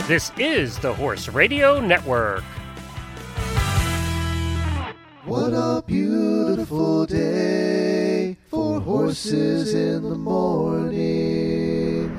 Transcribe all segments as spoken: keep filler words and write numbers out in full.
This is the Horse Radio Network. What a beautiful day for horses in the morning.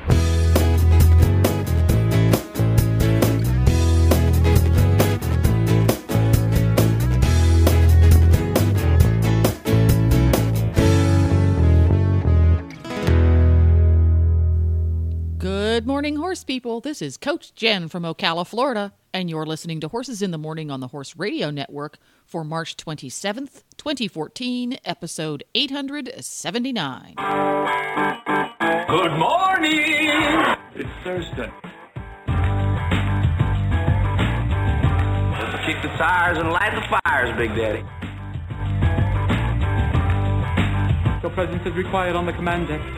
Good morning, horse people. This is Coach Jen from Ocala, Florida, and you're listening to Horses in the Morning on the Horse Radio Network for March twenty-seventh, twenty fourteen, episode eight seventy-nine. Good morning! It's Thursday. Let's kick the tires and light the fires, Big Daddy. Your presence is required on the command deck.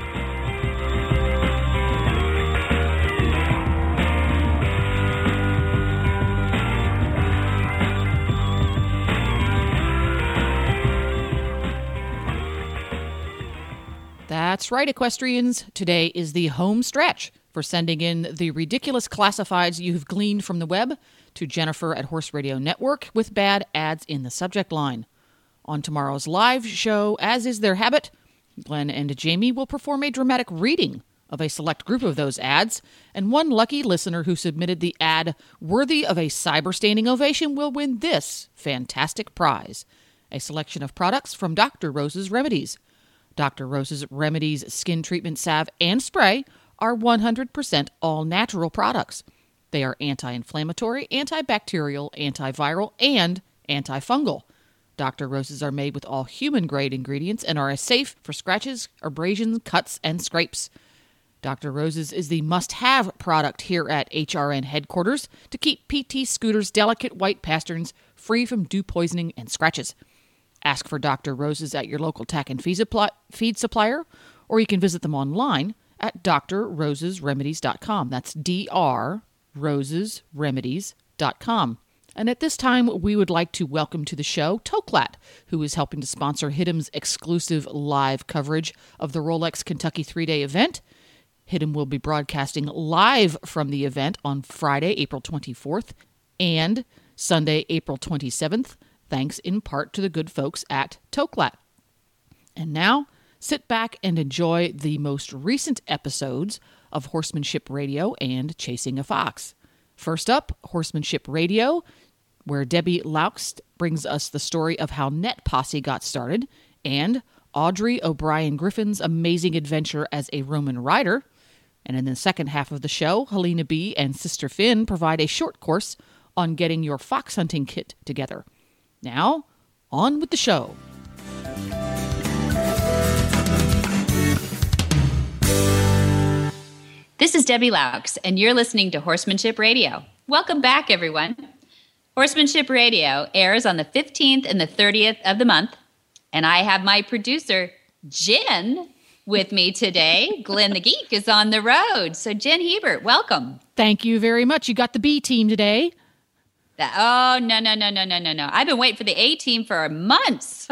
That's right, equestrians. Today is the home stretch for sending in the ridiculous classifieds you've gleaned from the web to Jennifer at Horse Radio Network with bad ads in the subject line. On tomorrow's live show, as is their habit, Glenn and Jamie will perform a dramatic reading of a select group of those ads, and one lucky listener who submitted the ad worthy of a cyber standing ovation will win this fantastic prize, a selection of products from Doctor Rose's Remedies. Doctor Rose's Remedies skin treatment salve and spray are one hundred percent all-natural products. They are anti-inflammatory, antibacterial, antiviral, and antifungal. Doctor Rose's are made with all human-grade ingredients and are as safe for scratches, abrasions, cuts, and scrapes. Doctor Rose's is the must-have product here at H R N headquarters to keep P T Scooter's delicate white pasterns free from dew poisoning and scratches. Ask for Doctor Rose's at your local tack and feed supplier, or you can visit them online at d r roses remedies dot com. That's D R roses remedies dot com. And at this time, we would like to welcome to the show Toklat, who is helping to sponsor Hittim's exclusive live coverage of the Rolex Kentucky three-day event. Hittim will be broadcasting live from the event on Friday, April twenty-fourth, and Sunday, April twenty-seventh, thanks in part to the good folks at Toklat. And now, sit back and enjoy the most recent episodes of Horsemanship Radio and Chasing a Fox. First up, Horsemanship Radio, where Debbie Laukst brings us the story of how Net Posse got started, and Audrey O'Brien Griffin's amazing adventure as a Roman rider. And in the second half of the show, Helena B. and Sister Finn provide a short course on getting your fox hunting kit together. Now, on with the show. This is Debbie Laux, and you're listening to Horsemanship Radio. Welcome back, everyone. Horsemanship Radio airs on the fifteenth and the thirtieth of the month, and I have my producer, Jen, with me today. Glenn the Geek is on the road. So, Jen Hebert, welcome. Thank you very much. You got the B team today. That, oh, no, no, no, no, no, no, no. I've been waiting for the A team for months.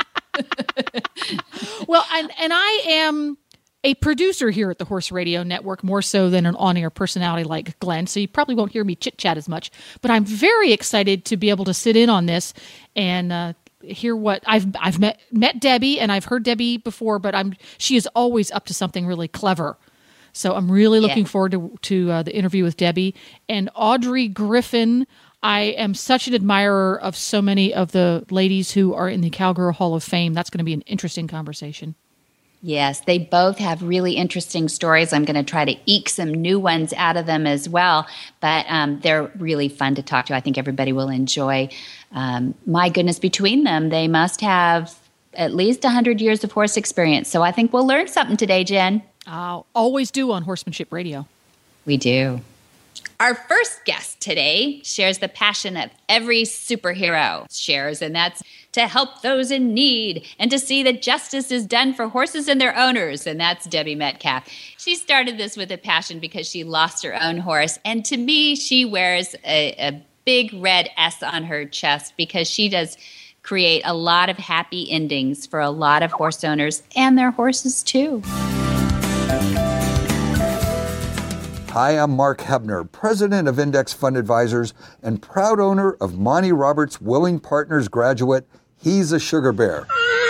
Well, and, and I am a producer here at the Horse Radio Network, more so than an on-air personality like Glenn, so you probably won't hear me chit-chat as much. But I'm very excited to be able to sit in on this and uh, hear what I've I've met met Debbie, and I've heard Debbie before, but I'm she is always up to something really clever. So I'm really looking yeah. forward to to uh, the interview with Debbie and Audrey Griffin. I am such an admirer of so many of the ladies who are in the Cowgirl Hall of Fame. That's going to be an interesting conversation. Yes, they both have really interesting stories. I'm going to try to eke some new ones out of them as well, but um, they're really fun to talk to. I think everybody will enjoy. Um, my goodness, between them, they must have at least one hundred years of horse experience. So I think we'll learn something today, Jen. I'll always do on Horsemanship Radio. We do. Our first guest today shares the passion that every superhero shares, and that's to help those in need and to see that justice is done for horses and their owners, and that's Debbie Metcalf. She started this with a passion because she lost her own horse, and to me, she wears a, a big red S on her chest because she does create a lot of happy endings for a lot of horse owners and their horses too. Hi, I'm Mark Hebner, president of Index Fund Advisors and proud owner of Monty Roberts Willing Partners graduate, He's a Sugar Bear.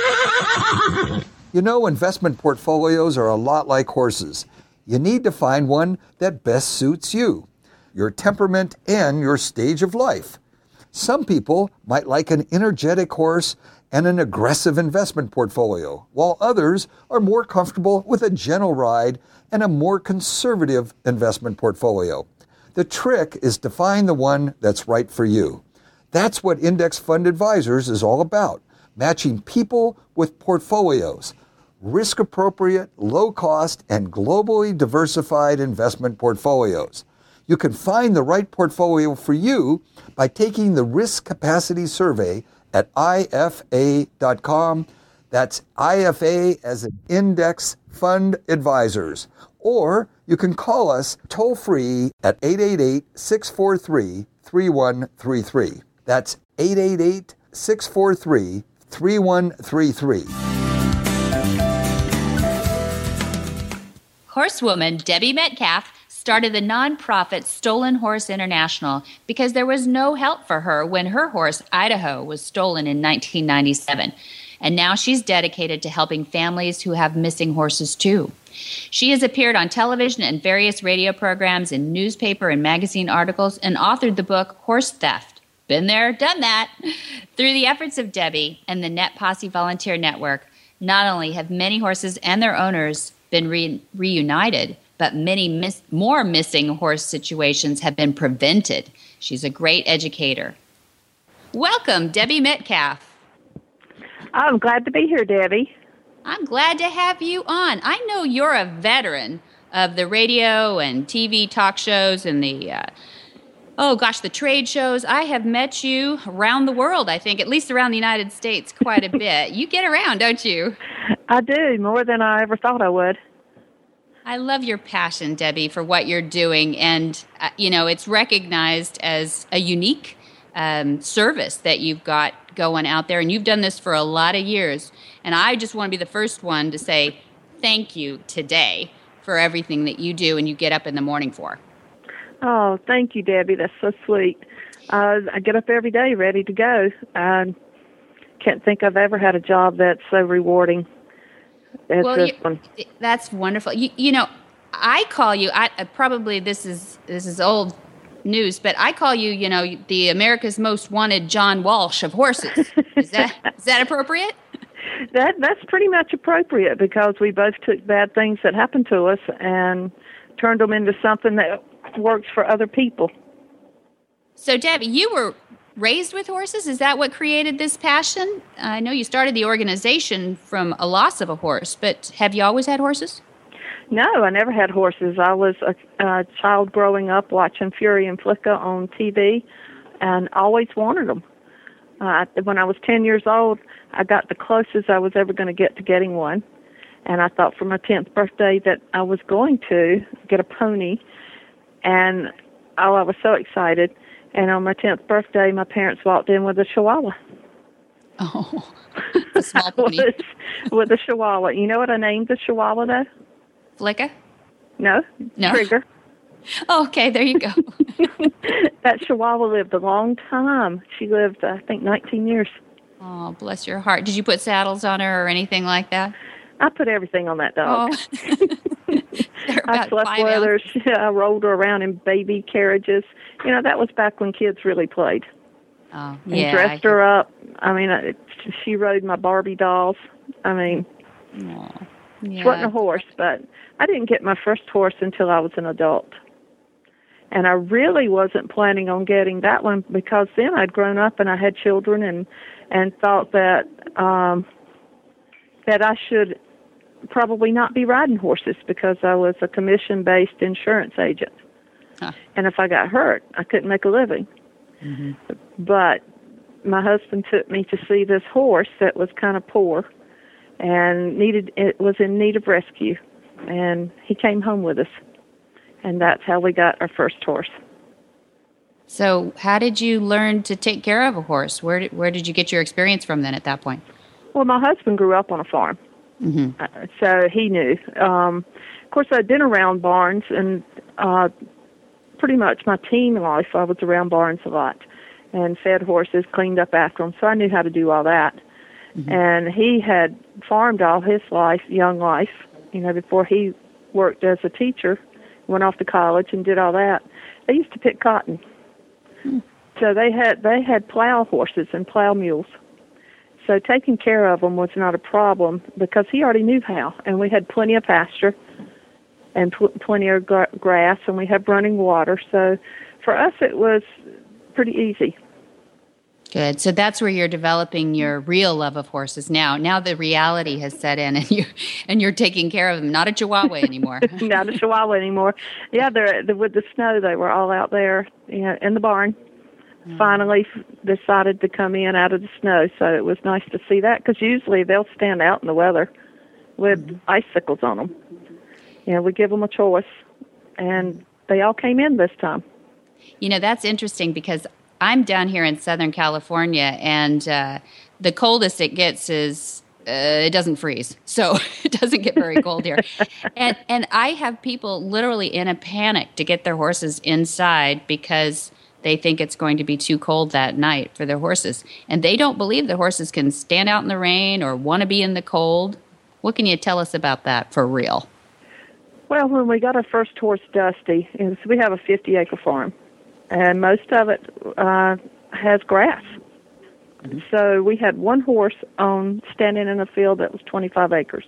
You know, investment portfolios are a lot like horses. You need to find one that best suits you, your temperament, and your stage of life. Some people might like an energetic horse and an aggressive investment portfolio, while others are more comfortable with a gentle ride and a more conservative investment portfolio. The trick is to find the one that's right for you. That's what Index Fund Advisors is all about, matching people with portfolios, risk-appropriate, low-cost, and globally diversified investment portfolios. You can find the right portfolio for you by taking the Risk Capacity Survey at I F A dot com. That's I F A as an Index Fund Advisors. Or you can call us toll-free at eight eight eight, six four three, three one three three. That's eight eight eight, six four three, three one three three. Horsewoman Debbie Metcalf started the nonprofit Stolen Horse International because there was no help for her when her horse, Idaho, was stolen in nineteen ninety-seven. And now she's dedicated to helping families who have missing horses, too. She has appeared on television and various radio programs, in newspaper and magazine articles, and authored the book Horse Theft. Been there, done that. Through the efforts of Debbie and the Net Posse Volunteer Network, not only have many horses and their owners been re- reunited, but many miss- more missing horse situations have been prevented. She's a great educator. Welcome, Debbie Metcalf. I'm glad to be here, Debbie. I'm glad to have you on. I know you're a veteran of the radio and T V talk shows and the, uh, oh gosh, the trade shows. I have met you around the world, I think, at least around the United States quite a bit. You get around, don't you? I do, more than I ever thought I would. I love your passion, Debbie, for what you're doing. And, uh, you know, it's recognized as a unique um, service that you've got going out there. And you've done this for a lot of years. And I just want to be the first one to say thank you today for everything that you do and you get up in the morning for. Oh, thank you, Debbie. That's so sweet. Uh, I get up every day ready to go. I can't think I've ever had a job that's so rewarding. It's well, this you, one. That's wonderful. You, you know, I call you. I uh, probably this is this is old news, but I call you. You know, the America's Most Wanted John Walsh of horses. Is that is that appropriate? That that's pretty much appropriate because we both took bad things that happened to us and turned them into something that works for other people. So, Debbie, you were raised with horses? Is that what created this passion? I know you started the organization from a loss of a horse, but have you always had horses? No, I never had horses. I was a, a child growing up watching Fury and Flicka on T V and always wanted them. Uh, when I was ten years old, I got the closest I was ever going to get to getting one. And I thought for my tenth birthday that I was going to get a pony. And oh, I was so excited. And on my tenth birthday, my parents walked in with a Chihuahua. Oh, a small pony. with, with a Chihuahua. You know what I named the Chihuahua, though? Flicka? No. No. Trigger. Oh, okay, there you go. That Chihuahua lived a long time. She lived, I think, nineteen years. Oh, bless your heart. Did you put saddles on her or anything like that? I put everything on that dog. Oh. I slept with her. I rolled her around in baby carriages. You know, that was back when kids really played. Oh, and yeah. dressed her up. I mean, I, she rode my Barbie dolls. I mean, oh, yeah. She wasn't a horse, but I didn't get my first horse until I was an adult. And I really wasn't planning on getting that one because then I'd grown up and I had children and and thought that um, that I should probably not be riding horses because I was a commission-based insurance agent. Huh. And if I got hurt, I couldn't make a living. Mm-hmm. But my husband took me to see this horse that was kind of poor and needed it was in need of rescue. And he came home with us. And that's how we got our first horse. So how did you learn to take care of a horse? Where did, where did you get your experience from then at that point? Well, my husband grew up on a farm. Mm-hmm. Uh, so he knew. Um, of course, I'd been around barns, and uh, pretty much my teen life, I was around barns a lot and fed horses, cleaned up after them, so I knew how to do all that. Mm-hmm. And he had farmed all his life, young life, you know, before he worked as a teacher, went off to college and did all that. They used to pick cotton. Mm. So they had they had plow horses and plow mules. So taking care of them was not a problem because he already knew how, and we had plenty of pasture and pl- plenty of gra- grass, and we had running water. So for us, it was pretty easy. Good. So that's where you're developing your real love of horses now. Now the reality has set in, and you and you're taking care of them. Not a Chihuahua anymore. Not a Chihuahua anymore. Yeah, they're, they're with the snow. They were all out there, you know, in the barn. Mm. Finally, f- decided to come in out of the snow. So it was nice to see that because usually they'll stand out in the weather with mm-hmm. icicles on them. You know, we give them a choice, and they all came in this time. You know, that's interesting because I'm down here in Southern California, and uh, the coldest it gets is uh, it doesn't freeze, so it doesn't get very cold here. And and I have people literally in a panic to get their horses inside because they think it's going to be too cold that night for their horses, and they don't believe the horses can stand out in the rain or want to be in the cold. What can you tell us about that for real? Well, when we got our first horse, Dusty, and so we have a fifty-acre farm. And most of it uh, has grass. Mm-hmm. So we had one horse on standing in a field that was twenty-five acres.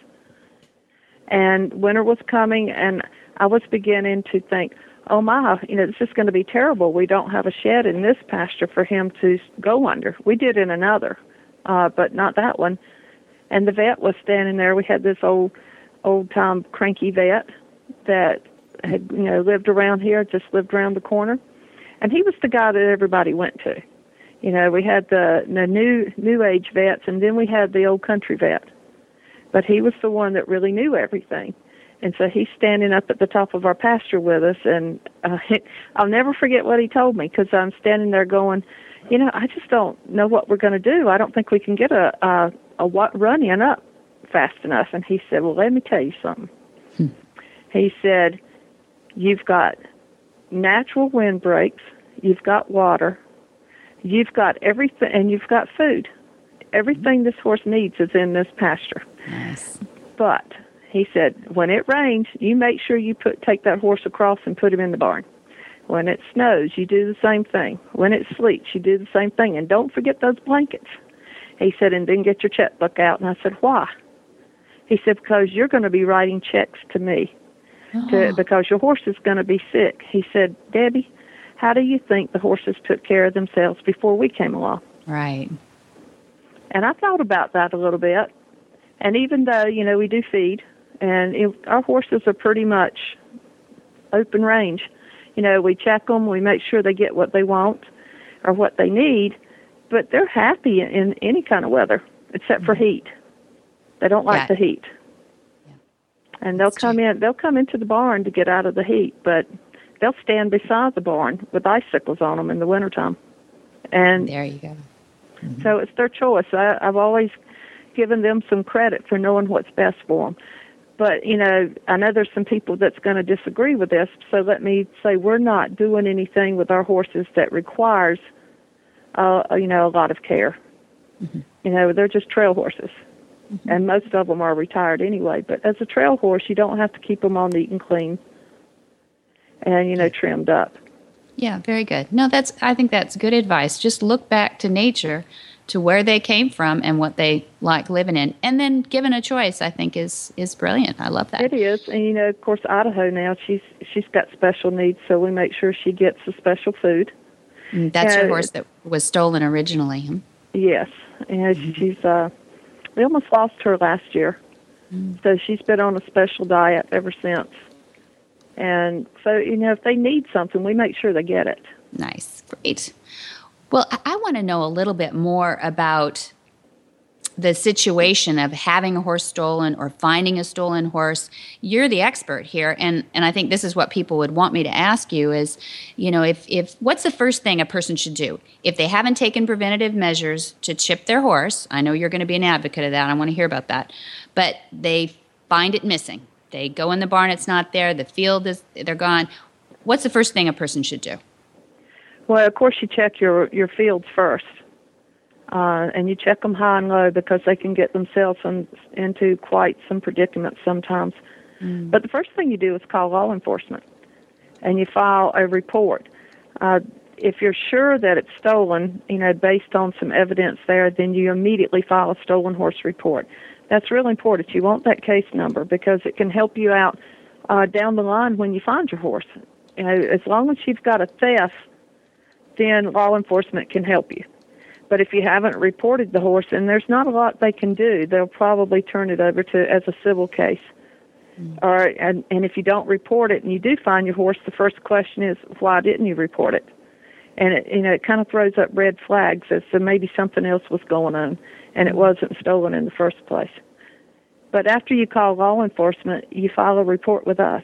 And winter was coming, and I was beginning to think, oh my, you know, this is going to be terrible. We don't have a shed in this pasture for him to go under. We did in another, uh, but not that one. And the vet was standing there. We had this old, old-time cranky vet that had, you know, lived around here, just lived around the corner. And he was the guy that everybody went to. You know, we had the, the new new age vets, and then we had the old country vet. But he was the one that really knew everything. And so he's standing up at the top of our pasture with us, and uh, I'll never forget what he told me because I'm standing there going, you know, I just don't know what we're going to do. I don't think we can get a, a, a run in up fast enough. And he said, well, let me tell you something. Hmm. He said, you've got natural wind breaks, you've got water, you've got everything, and you've got food. Everything this horse needs is in this pasture. Nice. But he said, when it rains, you make sure you put take that horse across and put him in the barn. When it snows, you do the same thing. When it sleets, you do the same thing. And don't forget those blankets. He said, and then get your checkbook out. And I said, why? He said, because you're going to be writing checks to me. To, because your horse is going to be sick. He said, Debbie, how do you think the horses took care of themselves before we came along? Right. And I thought about that a little bit. And even though, you know, we do feed, and it, our horses are pretty much open range. You know, we check them, we make sure they get what they want or what they need, but they're happy in, in any kind of weather except for heat. They don't like yeah. the heat. And they'll That's come true. in. They'll come into the barn to get out of the heat, but they'll stand beside the barn with icicles on them in the wintertime. And there you go. Mm-hmm. So it's their choice. I, I've always given them some credit for knowing what's best for them. But you know, I know there's some people that's going to disagree with this. So let me say we're not doing anything with our horses that requires, uh, you know, a lot of care. Mm-hmm. You know, they're just trail horses. Mm-hmm. And most of them are retired anyway. But as a trail horse, you don't have to keep them all neat and clean and, you know, trimmed up. Yeah, very good. No, that's. I think that's good advice. Just look back to nature, to where they came from and what they like living in. And then given a choice, I think is, is brilliant. I love that. It is. And, you know, of course, Idaho now, she's she's got special needs, so we make sure she gets the special food. And that's uh, your horse that was stolen originally. Hmm? Yes. And mm-hmm. she's... Uh, We almost lost her last year, mm. so she's been on a special diet ever since. And so, you know, if they need something, we make sure they get it. Nice. Great. Well, I, I want to know a little bit more about the situation of having a horse stolen or finding a stolen horse. You're the expert here, and, and I think this is what people would want me to ask you is, you know, if, if what's the first thing a person should do? If they haven't taken preventative measures to chip their horse, I know you're going to be an advocate of that, I want to hear about that, but they find it missing. They go in the barn, it's not there, the field is, they're gone. What's the first thing a person should do? Well, of course, you check your, your fields first. Uh, and you check them high and low because they can get themselves in, into quite some predicaments sometimes. Mm. But the first thing you do is call law enforcement, and you file a report. Uh, if you're sure that it's stolen, you know, based on some evidence there, then you immediately file a stolen horse report. That's really important. You want that case number because it can help you out uh, down the line when you find your horse. You know, as long as you've got a theft, then law enforcement can help you. But if you haven't reported the horse, and there's not a lot they can do, they'll probably turn it over to as a civil case. Mm. Or and, and if you don't report it and you do find your horse, the first question is, why didn't you report it? And it, you know, it kind of throws up red flags as to maybe something else was going on, and it wasn't stolen in the first place. But after you call law enforcement, you file a report with us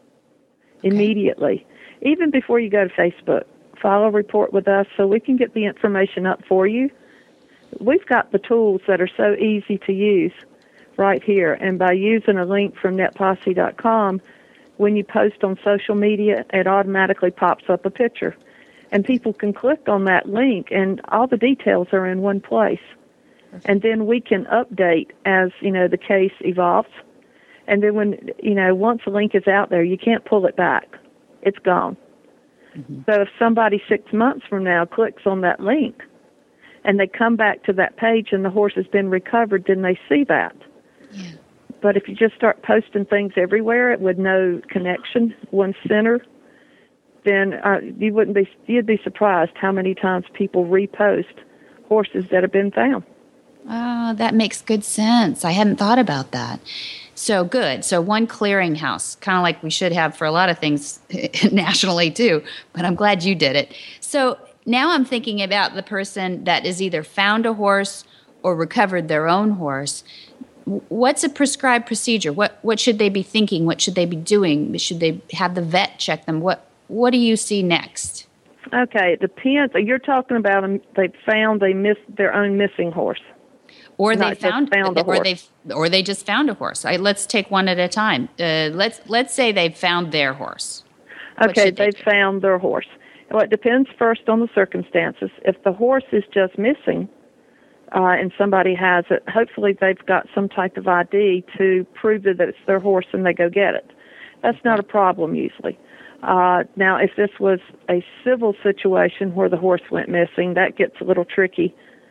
immediately, even before you go to Facebook. File a report with us so we can get the information up for you. We've got the tools that are so easy to use right here, and by using a link from net posse dot com, when you post on social media, it automatically pops up a picture, and people can click on that link, and all the details are in one place. And then we can update as, you know, the case evolves. And then when, you know, once a link is out there, you can't pull it back. It's gone. Mm-hmm. So if somebody six months from now clicks on that link and they come back to that page and the horse has been recovered, then they see that. Yeah. But if you just start posting things everywhere with no connection, one center, then uh, you wouldn't be, you'd be surprised how many times people repost horses that have been found. Oh, that makes good sense. I hadn't thought about that. So good. So one clearinghouse, kind of like we should have for a lot of things nationally too, but I'm glad you did it. So now I'm thinking about the person that has either found a horse or recovered their own horse. What's a prescribed procedure? What what should they be thinking? What should they be doing? Should they have the vet check them? What what do you see next? Okay, it depends. You're talking about them, they found they missed their own missing horse. Or they found, found or they, or they just found a horse. I, let's take one at a time. Uh, let's let's say they found their horse. Okay, they they've found their horse. Well, it depends first on the circumstances. If the horse is just missing, uh, and somebody has it, hopefully they've got some type of I D to prove that it's their horse, and they go get it. That's not a problem usually. Uh, now, if this was a civil situation where the horse went missing, that gets a little tricky.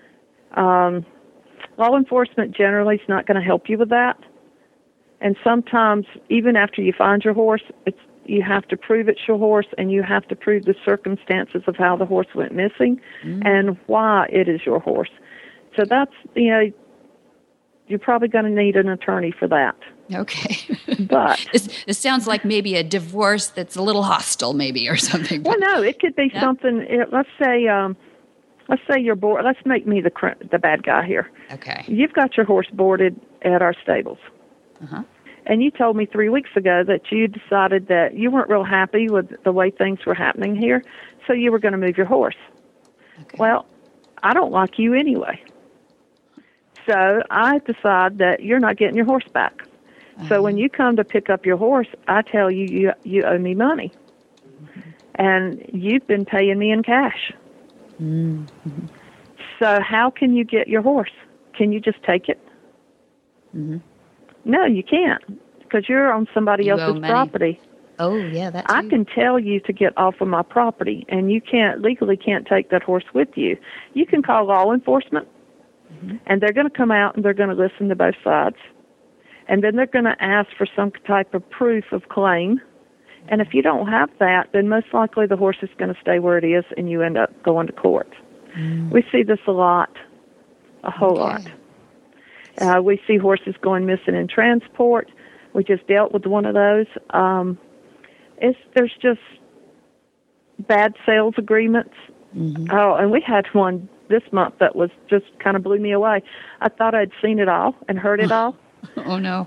Um, Law enforcement generally is not going to help you with that. And sometimes, even after you find your horse, it's, you have to prove it's your horse, and you have to prove the circumstances of how the horse went missing mm. and why it is your horse. So that's, you know, you're probably going to need an attorney for that. Okay. But this, this sounds like maybe a divorce that's a little hostile maybe or something. Well, no, it could be yeah. something, it, let's say... Um, Let's say you're bored. Let's make me the the bad guy here. Okay. You've got your horse boarded at our stables. Uh-huh. And you told me three weeks ago that you decided that you weren't real happy with the way things were happening here, so you were going to move your horse. Okay. Well, I don't like you anyway. So I decide that you're not getting your horse back. Uh-huh. So when you come to pick up your horse, I tell you you, you owe me money. Mm-hmm. And you've been paying me in cash. Mm-hmm. So how can you get your horse? Can you just take it? Mm-hmm. No, you can't, because you're on somebody you else's property. Oh, yeah, that's. I can tell you to get off of my property, and you can't legally can't take that horse with you. You can call law enforcement, mm-hmm. and they're going to come out and they're going to listen to both sides, and then they're going to ask for some type of proof of claim. And if you don't have that, then most likely the horse is going to stay where it is, and you end up going to court. Mm. We see this a lot, a whole okay. lot. Uh, we see horses going missing in transport. We just dealt with one of those. Um, it's there's just bad sales agreements. Mm-hmm. Oh, and we had one this month that was just kind of blew me away. I thought I'd seen it all and heard it all. Oh, no.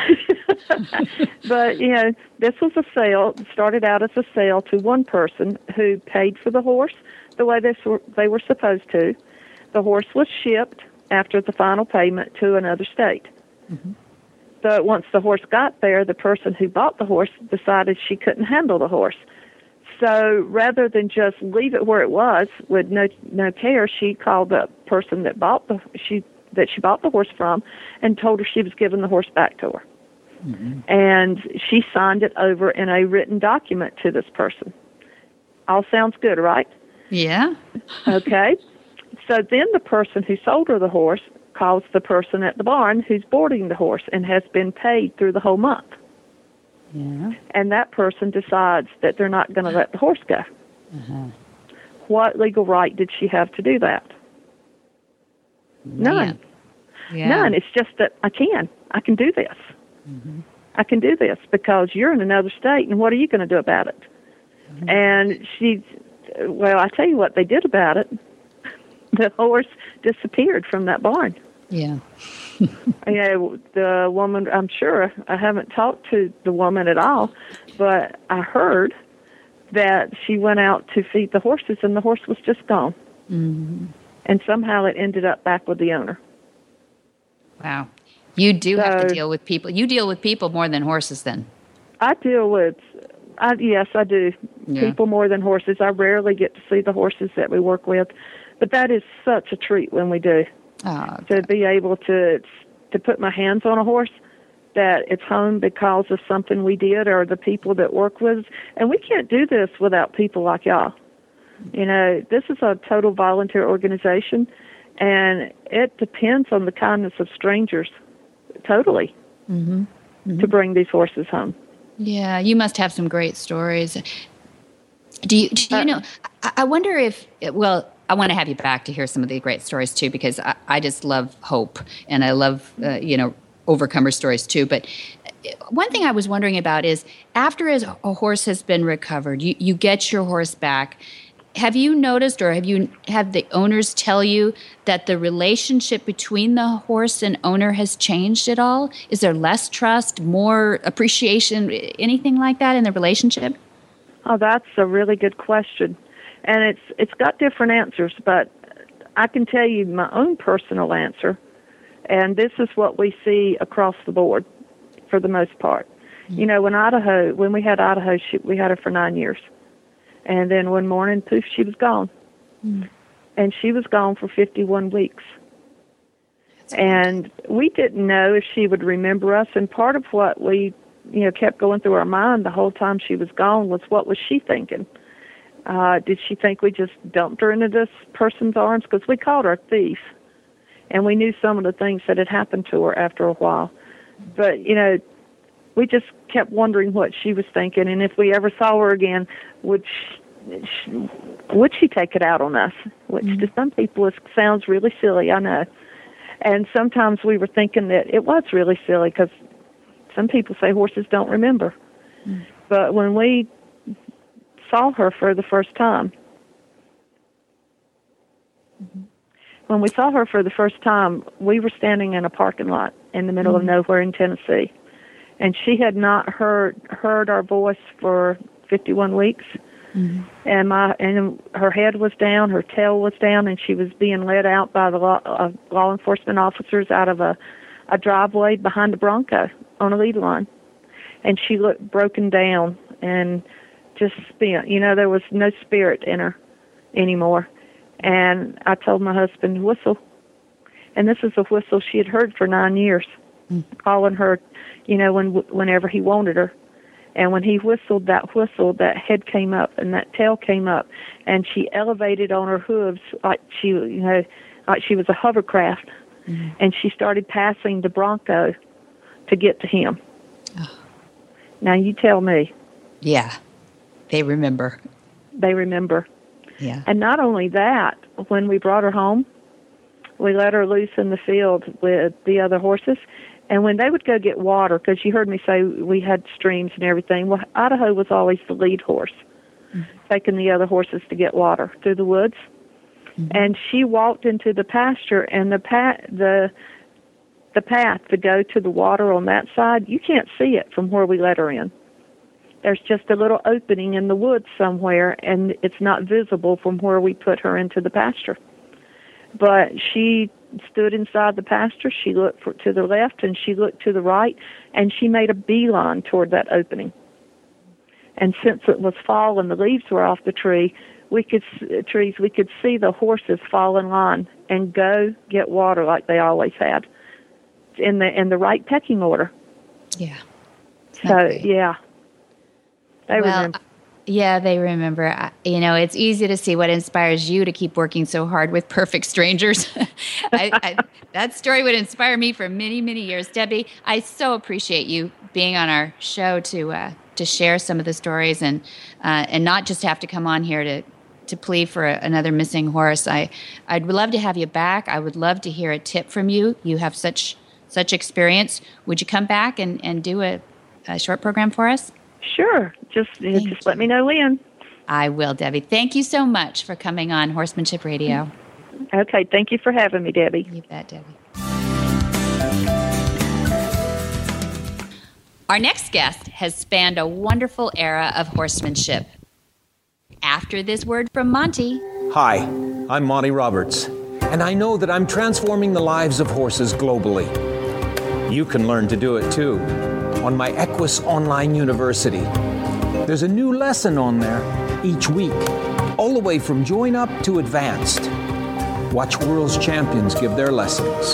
But, you know, this was a sale, started out as a sale to one person who paid for the horse the way they were, they were supposed to. The horse was shipped after the final payment to another state. Mm-hmm. But once the horse got there, the person who bought the horse decided she couldn't handle the horse. So rather than just leave it where it was with no no care, she called the person that bought the she that she bought the horse from and told her she was giving the horse back to her. Mm-hmm. And she signed it over in a written document to this person. All sounds good, right? Yeah. Okay. So then the person who sold her the horse calls the person at the barn who's boarding the horse and has been paid through the whole month. Yeah. And that person decides that they're not going to let the horse go. Uh-huh. What legal right did she have to do that? None. Yeah. None. It's just that I can. I can do this. Mm-hmm. I can do this because you're in another state, and what are you going to do about it? Mm-hmm. And she, well, I tell you what they did about it. The horse disappeared from that barn. Yeah. You know, the woman, I'm sure, I haven't talked to the woman at all, but I heard that she went out to feed the horses and the horse was just gone. Mm-hmm. And somehow it ended up back with the owner. Wow. You do so, have to deal with people. You deal with people more than horses then. I deal with, I, yes, I do. Yeah. People more than horses. I rarely get to see the horses that we work with, but that is such a treat when we do. Oh, okay. To be able to to put my hands on a horse, that it's home because of something we did or the people that work with us. And we can't do this without people like y'all. You know, this is a total volunteer organization, and it depends on the kindness of strangers, totally, mm-hmm. Mm-hmm. to bring these horses home. Yeah, you must have some great stories. Do you, do you uh, know, I, I wonder if, well, I want to have you back to hear some of the great stories too, because I, I just love hope and I love, uh, you know, overcomer stories too. But one thing I was wondering about is after a horse has been recovered, you, you get your horse back. Have you noticed or have you have the owners tell you that the relationship between the horse and owner has changed at all? Is there less trust, more appreciation, anything like that in the relationship? Oh, that's a really good question. And it's it's got different answers, but I can tell you my own personal answer, and this is what we see across the board for the most part. Mm-hmm. You know, when Idaho, when we had Idaho, she, we had her for nine years. And then one morning, poof, she was gone. Mm-hmm. And she was gone for fifty-one weeks. That's and weird. We didn't know if she would remember us, and part of what we, you know, kept going through our mind the whole time she was gone was what was she thinking? Uh, did she think we just dumped her into this person's arms? Because we called her a thief, and we knew some of the things that had happened to her after a while. But, you know, we just kept wondering what she was thinking, and if we ever saw her again, would she, would she take it out on us? Which mm-hmm. to some people it sounds really silly, I know. And sometimes we were thinking that it was really silly because some people say horses don't remember. Mm-hmm. But when we saw her for the first time. Mm-hmm. When we saw her for the first time, we were standing in a parking lot in the middle mm-hmm. of nowhere in Tennessee, and she had not heard heard our voice for fifty-one weeks. Mm-hmm. And my and her head was down, her tail was down, and she was being led out by the law, uh, law enforcement officers out of a, a driveway behind a Bronco on a lead line, and she looked broken down and just spent. You know, there was no spirit in her anymore. And I told my husband, whistle. And this is a whistle she had heard for nine years, mm. calling her, you know, when whenever he wanted her. And when he whistled that whistle, that head came up and that tail came up, and she elevated on her hooves like she, you know, like she was a hovercraft. Mm. And she started passing the Bronco to get to him. Oh. Now you tell me. Yeah. They remember. They remember. Yeah. And not only that, when we brought her home, we let her loose in the field with the other horses. And when they would go get water, because you heard me say we had streams and everything, well, Idaho was always the lead horse, mm-hmm. taking the other horses to get water through the woods. Mm-hmm. And she walked into the pasture, and the pa- the the path to go to the water on that side, you can't see it from where we let her in. There's just a little opening in the woods somewhere, and it's not visible from where we put her into the pasture. But she stood inside the pasture, she looked for, to the left, and she looked to the right, and she made a beeline toward that opening. And since it was fall and the leaves were off the tree, we could trees, we could see the horses fall in line and go get water like they always had, in the in the right pecking order. Yeah. So okay. yeah, they well, remember. Yeah, they remember. You know, it's easy to see what inspires you to keep working so hard with perfect strangers. I, I, that story would inspire me for many, many years. Debbie, I so appreciate you being on our show to uh, to share some of the stories and uh, and not just have to come on here to to plea for a, another missing horse. I I'd love to have you back. I would love to hear a tip from you. You have such such experience. Would you come back and, and do a, a short program for us? Sure. Just Thank just let me know when. I will, Debbie. Thank you so much for coming on Horsemanship Radio. Okay. Thank you for having me, Debbie. You bet, Debbie. Our next guest has spanned a wonderful era of horsemanship. After this word from Monty. Hi, I'm Monty Roberts, and I know that I'm transforming the lives of horses globally. You can learn to do it too on my Equus Online University. There's a new lesson on there each week, all the way from join up to advanced. Watch world's champions give their lessons.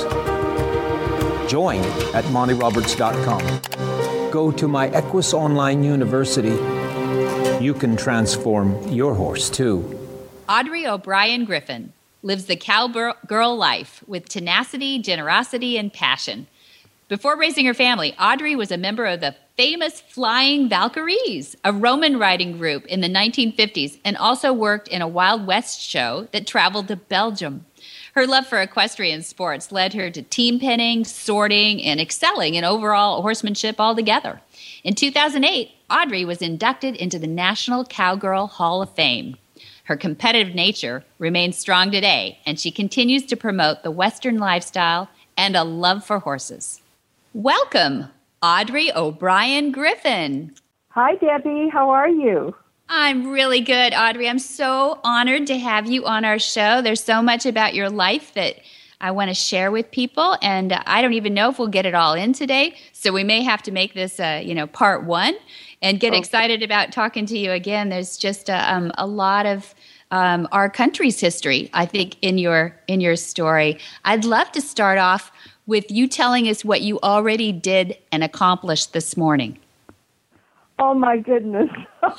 Join at monty roberts dot com. Go to my Equus Online University. You can transform your horse too. Audrey O'Brien Griffin lives the cowgirl life with tenacity, generosity, and passion. Before raising her family, Audrey was a member of the famous Flying Valkyries, a Roman riding group in the nineteen fifties, and also worked in a Wild West show that traveled to Belgium. Her love for equestrian sports led her to team penning, sorting, and excelling in overall horsemanship altogether. In two thousand eight, Audrey was inducted into the National Cowgirl Hall of Fame. Her competitive nature remains strong today, and she continues to promote the Western lifestyle and a love for horses. Welcome, Audrey O'Brien Griffin. Hi, Debbie. How are you? I'm really good, Audrey. I'm so honored to have you on our show. There's so much about your life that I want to share with people, and I don't even know if we'll get it all in today, so we may have to make this, uh, you know, part one and get okay. excited about talking to you again. There's just a, um, a lot of um, our country's history, I think, in your in your story. I'd love to start off with you telling us what you already did and accomplished this morning. Oh, my goodness.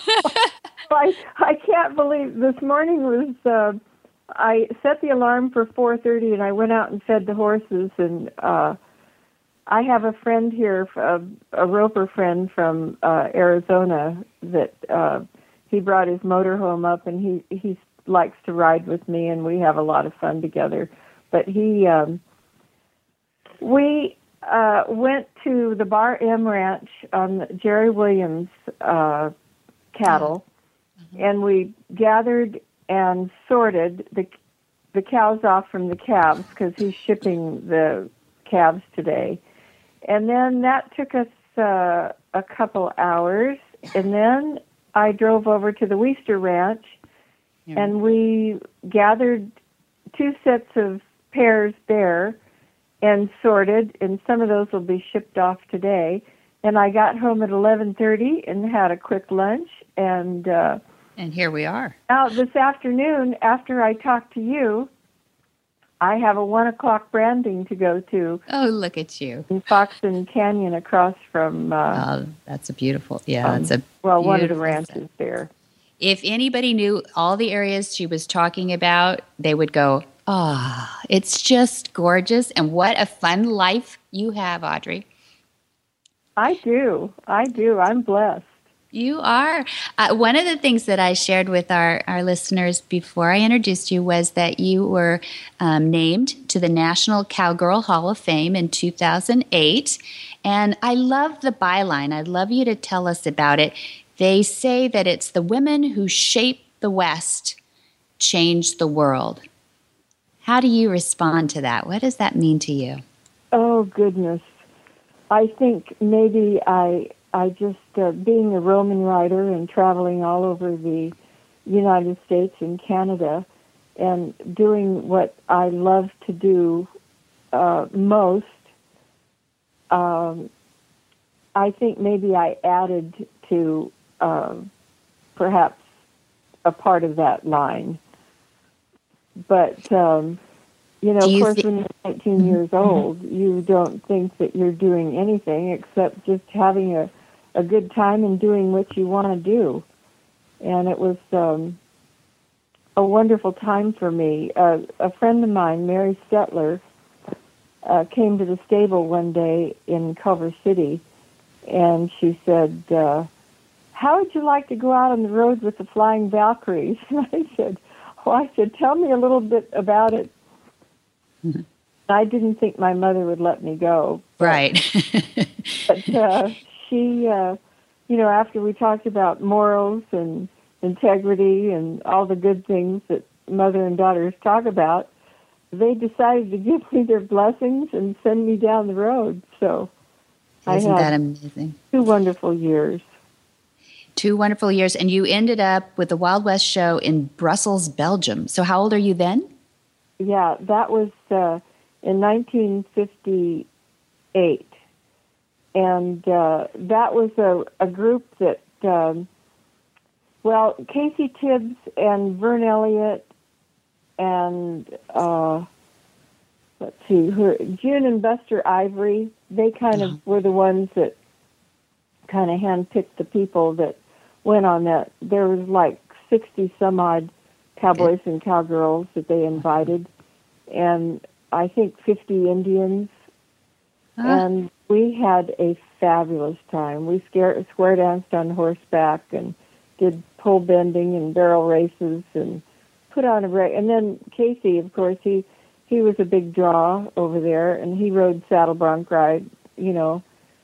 I, I can't believe this morning was, uh, I set the alarm for four thirty and I went out and fed the horses. And uh, I have a friend here, a, a roper friend from uh, Arizona that uh, he brought his motorhome up, and he, he likes to ride with me, and we have a lot of fun together. But he... Um, We uh, went to the Bar M Ranch on Jerry Williams uh, cattle, mm-hmm. and we gathered and sorted the the cows off from the calves because he's shipping the calves today. And then that took us uh, a couple hours, and then I drove over to the Weister Ranch, yeah. and we gathered two sets of pairs there and sorted, and some of those will be shipped off today. And I got home at eleven thirty and had a quick lunch. And uh, and here we are. Now, this afternoon, after I talk to you, I have a one o'clock branding to go to. Oh, look at you. In Foxton Canyon across from... Uh, oh, that's a beautiful... Yeah, um, it's a Well, one of the ranches set. There. If anybody knew all the areas she was talking about, they would go... Ah, oh, it's just gorgeous. And what a fun life you have, Audrey. I do. I do. I'm blessed. You are. Uh, one of the things that I shared with our, our listeners before I introduced you was that you were um, named to the National Cowgirl Hall of Fame in two thousand eight. And I love the byline. I'd love you to tell us about it. They say that it's the women who shape the West change the world. How do you respond to that? What does that mean to you? Oh, goodness. I think maybe I, I just, uh, being a Roman rider and traveling all over the United States and Canada and doing what I love to do uh, most, um, I think maybe I added to um, perhaps a part of that line. But, um, you know, you of course, th- when you're nineteen years old, you don't think that you're doing anything except just having a, a good time and doing what you want to do. And it was um, a wonderful time for me. Uh, a friend of mine, Mary Stetler, uh, came to the stable one day in Culver City, and she said, uh, how would you like to go out on the road with the Flying Valkyries? And I said, oh, I said, tell me a little bit about it. Mm-hmm. I didn't think my mother would let me go. But, right. but uh, she, uh, you know, after we talked about morals and integrity and all the good things that mother and daughters talk about, they decided to give me their blessings and send me down the road. So Isn't I had that amazing? Two wonderful years. Two wonderful years. And you ended up with the Wild West show in Brussels, Belgium. So how old are you then? Yeah, that was uh, in nineteen fifty-eight. And uh, that was a, a group that, um, well, Casey Tibbs and Vern Elliott and, uh, let's see, her, June and Buster Ivory, they kind of were the ones that kind of handpicked the people that went on that. There was like sixty some odd cowboys and cowgirls that they invited, and I think fifty Indians. Huh. And we had a fabulous time. We scare, square danced on horseback and did pole bending and barrel races and put on a break. And then Casey, of course, he he was a big draw over there, and he rode saddle bronc ride, you know.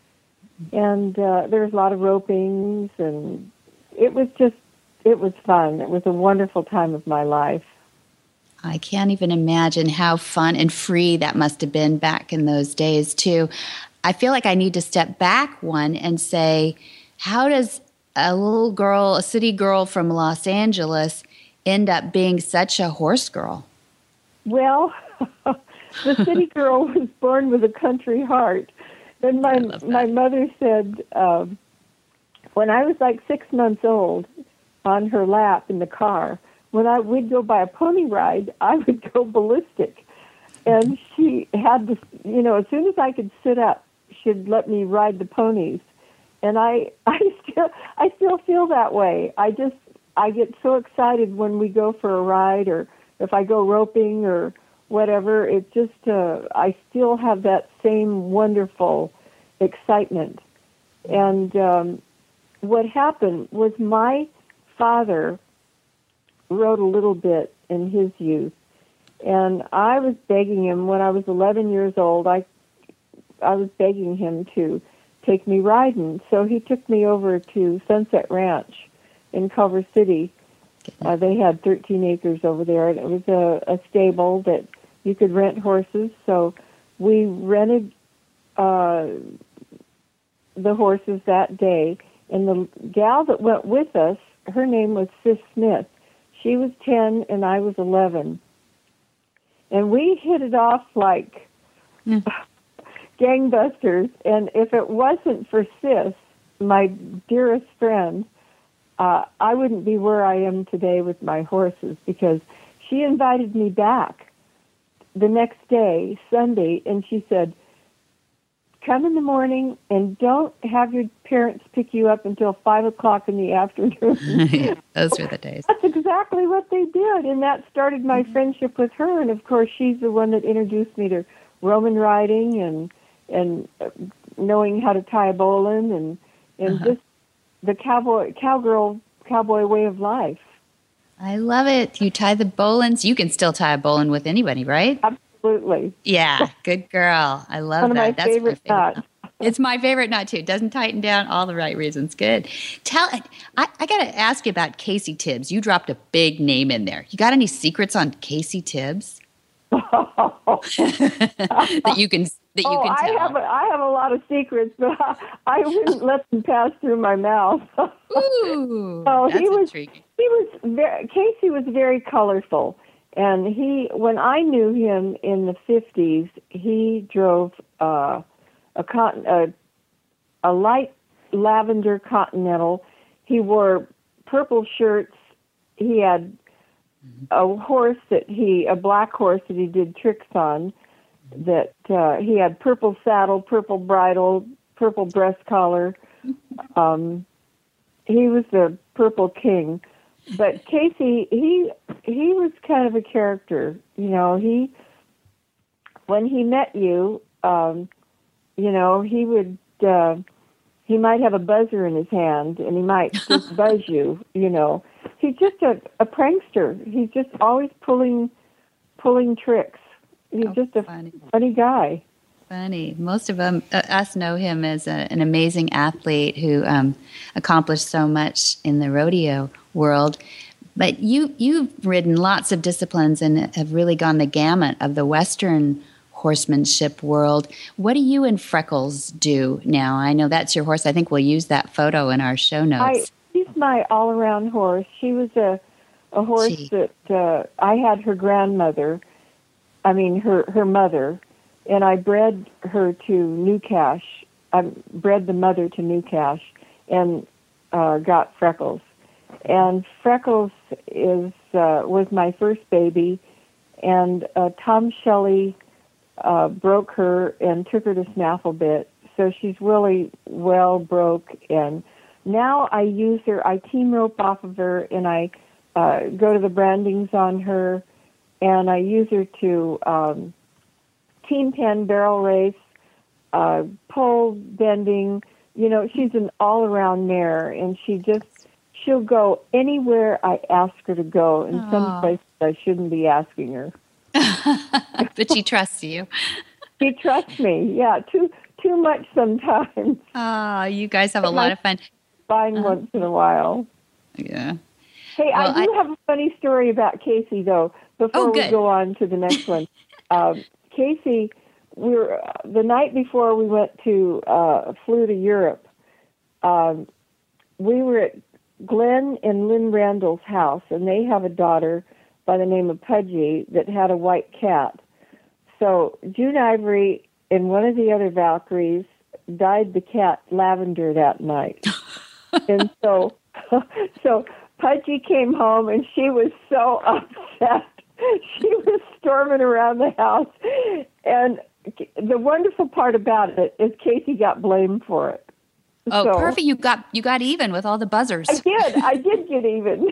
And uh, there was a lot of ropings, and it was just, it was fun. It was a wonderful time of my life. I can't even imagine how fun and free that must have been back in those days, too. I feel like I need to step back one and say, how does a little girl, a city girl from Los Angeles, end up being such a horse girl? Well, the city girl was born with a country heart. And my my mother said, um, when I was like six months old, on her lap in the car, when I we'd go by a pony ride, I would go ballistic. And she had this, you know, as soon as I could sit up, she'd let me ride the ponies. And I, I still, I still feel that way. I just, I get so excited when we go for a ride, or if I go roping or whatever. It just, uh, I still have that same wonderful excitement. And um, what happened was my father rode a little bit in his youth, and I was begging him when I was eleven years old. I, I was begging him to take me riding, so he took me over to Sunset Ranch in Culver City. Uh, they had thirteen acres over there, and it was a, a stable that you could rent horses. So we rented uh, the horses that day, and the gal that went with us, her name was Sis Smith. She was ten, and I was eleven. And we hit it off like mm. gangbusters. And if it wasn't for Sis, my dearest friend, uh, I wouldn't be where I am today with my horses, because she invited me back the next day, Sunday, and she said, come in the morning and don't have your parents pick you up until five o'clock in the afternoon. Those were the days. That's exactly what they did, and that started my mm-hmm. friendship with her. And, of course, she's the one that introduced me to Roman riding and and knowing how to tie a bowline and, and uh-huh. just the cowboy, cowgirl, cowboy way of life. I love it. You tie the bowlines. You can still tie a bowline with anybody, right? Absolutely. Yeah, good girl. I love One of that. my That's favorite my favorite knots. It's my favorite knot, too. It doesn't tighten down, all the right reasons. Good. Tell. I, I got to ask you about Casey Tibbs. You dropped a big name in there. You got any secrets on Casey Tibbs? that you can that you oh, can tell. I have a, I have a lot of secrets, but I, I wouldn't let them pass through my mouth. Ooh, so that's he was intriguing. he was very, Casey was very colorful, and he when I knew him in the fifties, he drove uh, a cotton a, a light lavender Continental. He wore purple shirts. He had a horse that he, a black horse that he did tricks on, that uh, he had purple saddle, purple bridle, purple breast collar. Um, he was the purple king. But Casey, he he was kind of a character. You know, he, when he met you, um, you know, he would, uh, he might have a buzzer in his hand and he might just buzz you, you know. He's just a, a prankster. He's just always pulling pulling tricks. He's oh, just a funny. funny guy. Funny. Most of them, uh, us know him as a, an amazing athlete who um, accomplished so much in the rodeo world. But you, you've ridden lots of disciplines and have really gone the gamut of the Western horsemanship world. What do you and Freckles do now? I know that's your horse. I think we'll use that photo in our show notes. I, she's my all-around horse. She was a, a horse Gee. that uh, I had her grandmother, I mean her, her mother, and I bred her to New Cash. I bred the mother to New Cash and uh, got Freckles. And Freckles is uh, was my first baby, and uh, Tom Shelley uh, broke her and took her to Snafflebit, so she's really well broke. And now I use her, I team rope off of her, and I uh, go to the brandings on her, and I use her to um, team pen, barrel race, uh, pole bending. You know, she's an all-around mare, and she just, she'll go anywhere I ask her to go, in Aww. some places I shouldn't be asking her. But she trusts you. She trusts me, yeah, too too much sometimes. Oh, you guys have a lot of fun. Fine Uh-huh. once in a while. Yeah. Hey, Well, I do I- have a funny story about Casey, though, before Oh, we good. go on to the next one. Um, Casey, we were, uh, the night before we went to, uh, flew to Europe, um, we were at Glenn and Lynn Randall's house, and they have a daughter by the name of Pudgy that had a white cat. So June Ivory and one of the other Valkyries dyed the cat lavender that night. And so, so Pudgy came home, and she was so upset. She was storming around the house. And the wonderful part about it is Casey got blamed for it. Oh, So- perfect. You got you got even with all the buzzers. I did. I did get even.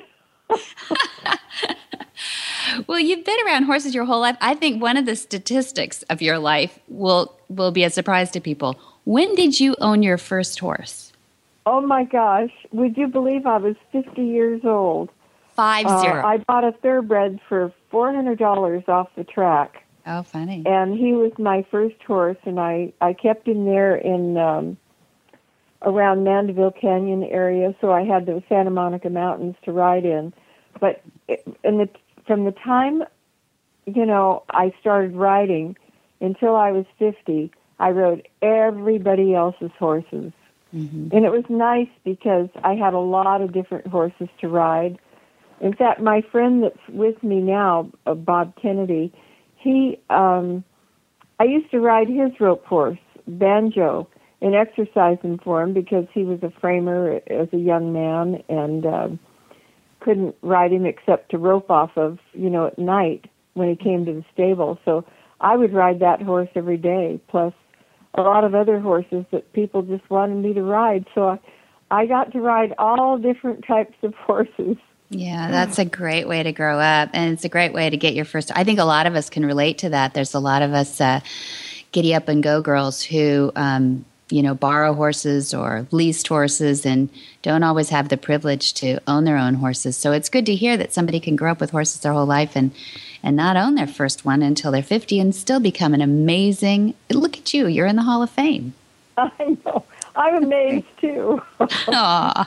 Well, you've been around horses your whole life. I think one of the statistics of your life will will be a surprise to people. When did you own your first horse? Oh, my gosh. Would you believe I was fifty years old? Five Uh, zero. I bought a thoroughbred for four hundred dollars off the track. Oh, funny. And he was my first horse, and I, I kept him there in um, around Mandeville Canyon area, so I had the Santa Monica Mountains to ride in. But it, in the, from the time, you know, I started riding until I was fifty, I rode everybody else's horses. Mm-hmm. And it was nice because I had a lot of different horses to ride. In fact, my friend that's with me now, uh, Bob Kennedy, he, um, I used to ride his rope horse, Banjo, and exercise him for him because he was a framer as a young man and um, couldn't ride him except to rope off of, you know, at night when he came to the stable. So I would ride that horse every day, plus a lot of other horses that people just wanted me to ride. So I, I got to ride all different types of horses. Yeah, that's a great way to grow up, and it's a great way to get your first. I think a lot of us can relate to that. There's a lot of us uh, giddy up and go girls who, um, you know, borrow horses or leased horses and don't always have the privilege to own their own horses. So it's good to hear that somebody can grow up with horses their whole life and and not own their first one until they're fifty and still become an amazing. Look at you, you're in the Hall of Fame. I know. I'm amazed too. Aw.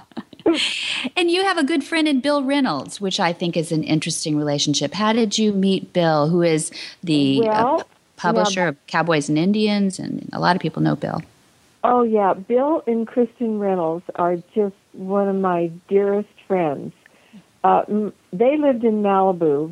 And you have a good friend in Bill Reynolds, which I think is an interesting relationship. How did you meet Bill, who is the well, uh, publisher yeah. of Cowboys and Indians, and a lot of people know Bill. Oh, yeah. Bill and Kristen Reynolds are just one of my dearest friends. Uh, m- they lived in Malibu,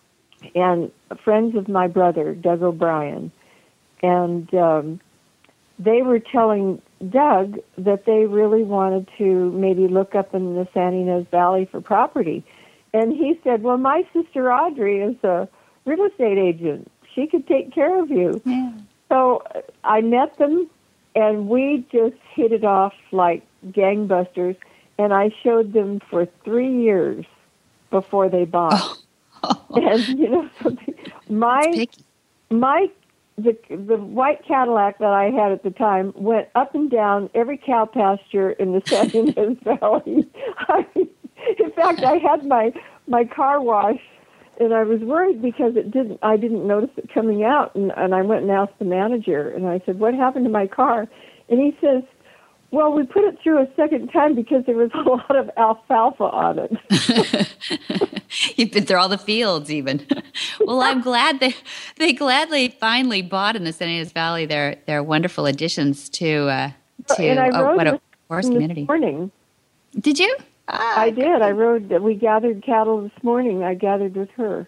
and friends of my brother, Doug O'Brien. And um, they were telling Doug that they really wanted to maybe look up in the San Ynez Valley for property. And he said, well, my sister Audrey is a real estate agent. She could take care of you. Yeah. So I met them, and we just hit it off like gangbusters, and I showed them for three years before they bought. Oh. And, you know, something, my, my, the, the white Cadillac that I had at the time went up and down every cow pasture in the San Ynez Valley. I, in fact, I had my, my car wash, and I was worried because it didn't. I didn't notice it coming out, and, and I went and asked the manager, and I said, "What happened to my car?" And he says, "Well, we put it through a second time because there was a lot of alfalfa on it." You've been through all the fields, even. Well, I'm glad they they gladly finally bought in the San Ynez Valley. They're they're wonderful additions to uh, to and I oh, rode what a with horse them community. This morning. Did you? Ah, I did. I rode. We gathered cattle this morning. I gathered with her.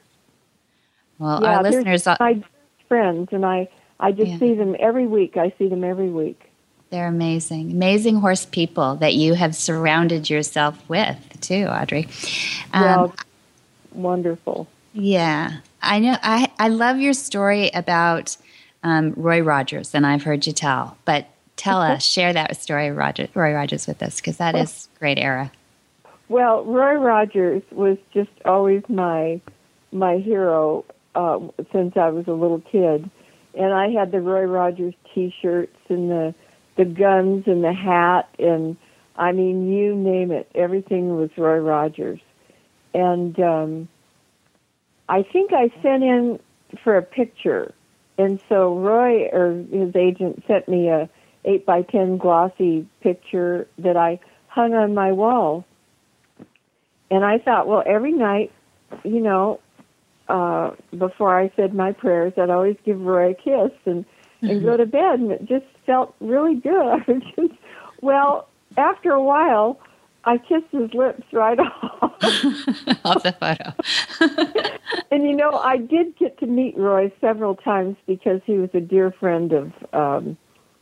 Well, yeah, our listeners, they're my friends, and I I just Yeah. see them every week. I see them every week. they're amazing, amazing horse people that you have surrounded yourself with too, Audrey. Um, Well, wonderful. Yeah, I know. I I love your story about um, Roy Rogers, and I've heard you tell. But tell us, share that story, Roger, Roy Rogers, with us, because that is a great era. Well, Roy Rogers was just always my my hero uh, since I was a little kid, and I had the Roy Rogers T-shirts and the the guns and the hat, and I mean, you name it, everything was Roy Rogers. And um, I think I sent in for a picture, and so Roy or his agent sent me a eight by ten glossy picture that I hung on my wall. And I thought, well, every night, you know, uh, before I said my prayers, I'd always give Roy a kiss and, and mm-hmm. go to bed, and it just felt really good. I was just, well, after a while, I kissed his lips right off. Off the photo. And, you know, I did get to meet Roy several times because he was a dear friend of um,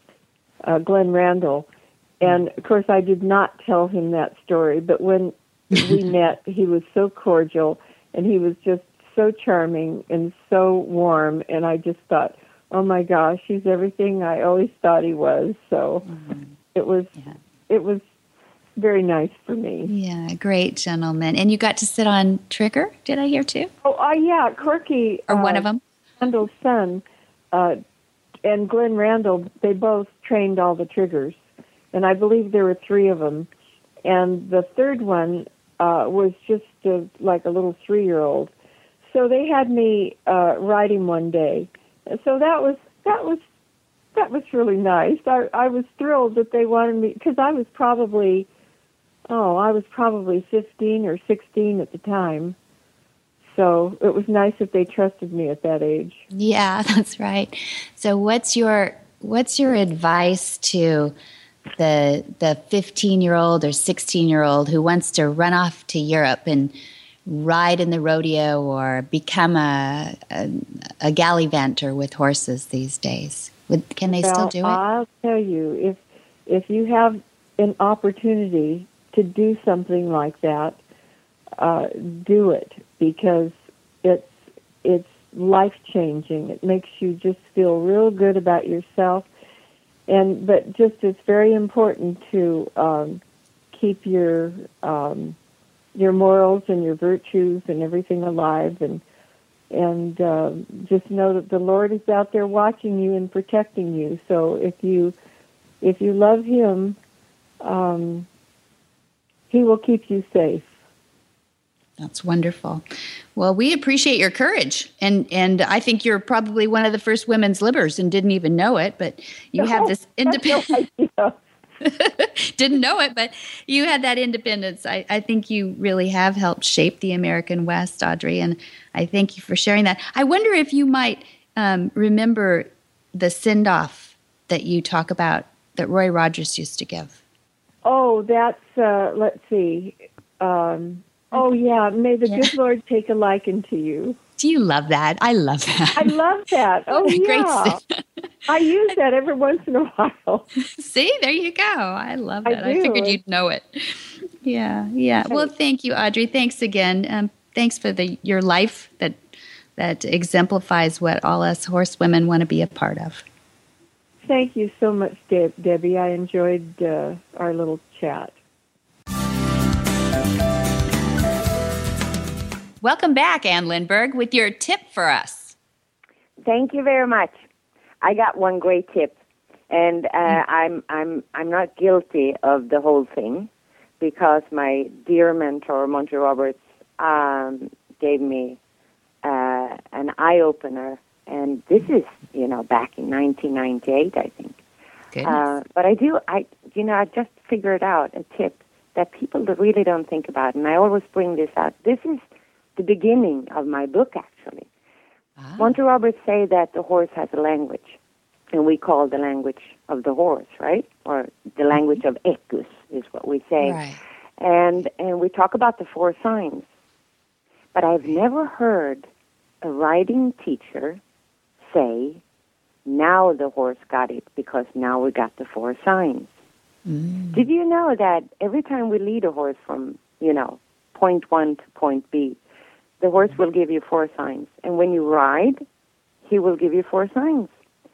uh, Glenn Randall. And, of course, I did not tell him that story, but when we met, he was so cordial, and he was just so charming and so warm, and I just thought, oh my gosh, he's everything I always thought he was. So mm-hmm. it was yeah. it was very nice for me. Yeah, great gentleman. And you got to sit on Trigger, did I hear too? Oh, uh, yeah, Corky. Or uh, one of them? Randall's son, uh, and Glenn Randall, they both trained all the Triggers, and I believe there were three of them. And the third one uh, was just a, like a little three-year-old. So they had me uh, ride him one day. So that was that was that was really nice. I I was thrilled that they wanted me, because I was probably oh I was probably fifteen or sixteen at the time. So it was nice that they trusted me at that age. Yeah, that's right. So what's your what's your advice to the the fifteen-year-old or sixteen-year-old who wants to run off to Europe and ride in the rodeo or become a a, a gallivanter with horses these days? Would, can they well, still do it? I'll tell you, if if you have an opportunity to do something like that, uh, do it, because it's it's life changing. It makes you just feel real good about yourself, and but just it's very important to um, keep your um, your morals and your virtues and everything alive, and and uh, just know that the Lord is out there watching you and protecting you. So if you if you love Him, um, He will keep you safe. That's wonderful. Well, we appreciate your courage, and and I think you're probably one of the first women's libbers and didn't even know it, but you have this independent. No Didn't know it, but you had that independence. I, I think you really have helped shape the American West, Audrey, and I thank you for sharing that. I wonder if you might um, remember the send-off that you talk about that Roy Rogers used to give. Oh, that's, uh, let's see. Um, oh, yeah, may the yeah. good Lord take a liking to you. Do you love that? I love that. I love that. Oh, yeah. I use that every once in a while. See, there you go. I love that. I, I figured you'd know it. Yeah, yeah. Well, thank you, Audrey. Thanks again. Um, thanks for the your life that that exemplifies what all us horsewomen want to be a part of. Thank you so much, Deb- Debbie. I enjoyed uh, our little chat. Welcome back, Ann Lindberg, with your tip for us. Thank you very much. I got one great tip, and uh, mm-hmm. I'm I'm I'm not guilty of the whole thing, because my dear mentor Monty Roberts um, gave me uh, an eye opener. And this is, you know, back in nineteen ninety-eight, I think. Uh, but I do, I, you know, I just figured out a tip that people really don't think about, and I always bring this out. This is the beginning of my book, actually. Ah. Monty Roberts say that the horse has a language, and we call the language of the horse, right? Or the language of Equus is what we say. Right. And and we talk about the four signs. But I've never heard a riding teacher say, now the horse got it because now we got the four signs. Mm. Did you know that every time we lead a horse from, you know, point one to point B, the horse will give you four signs. And when you ride, he will give you four signs.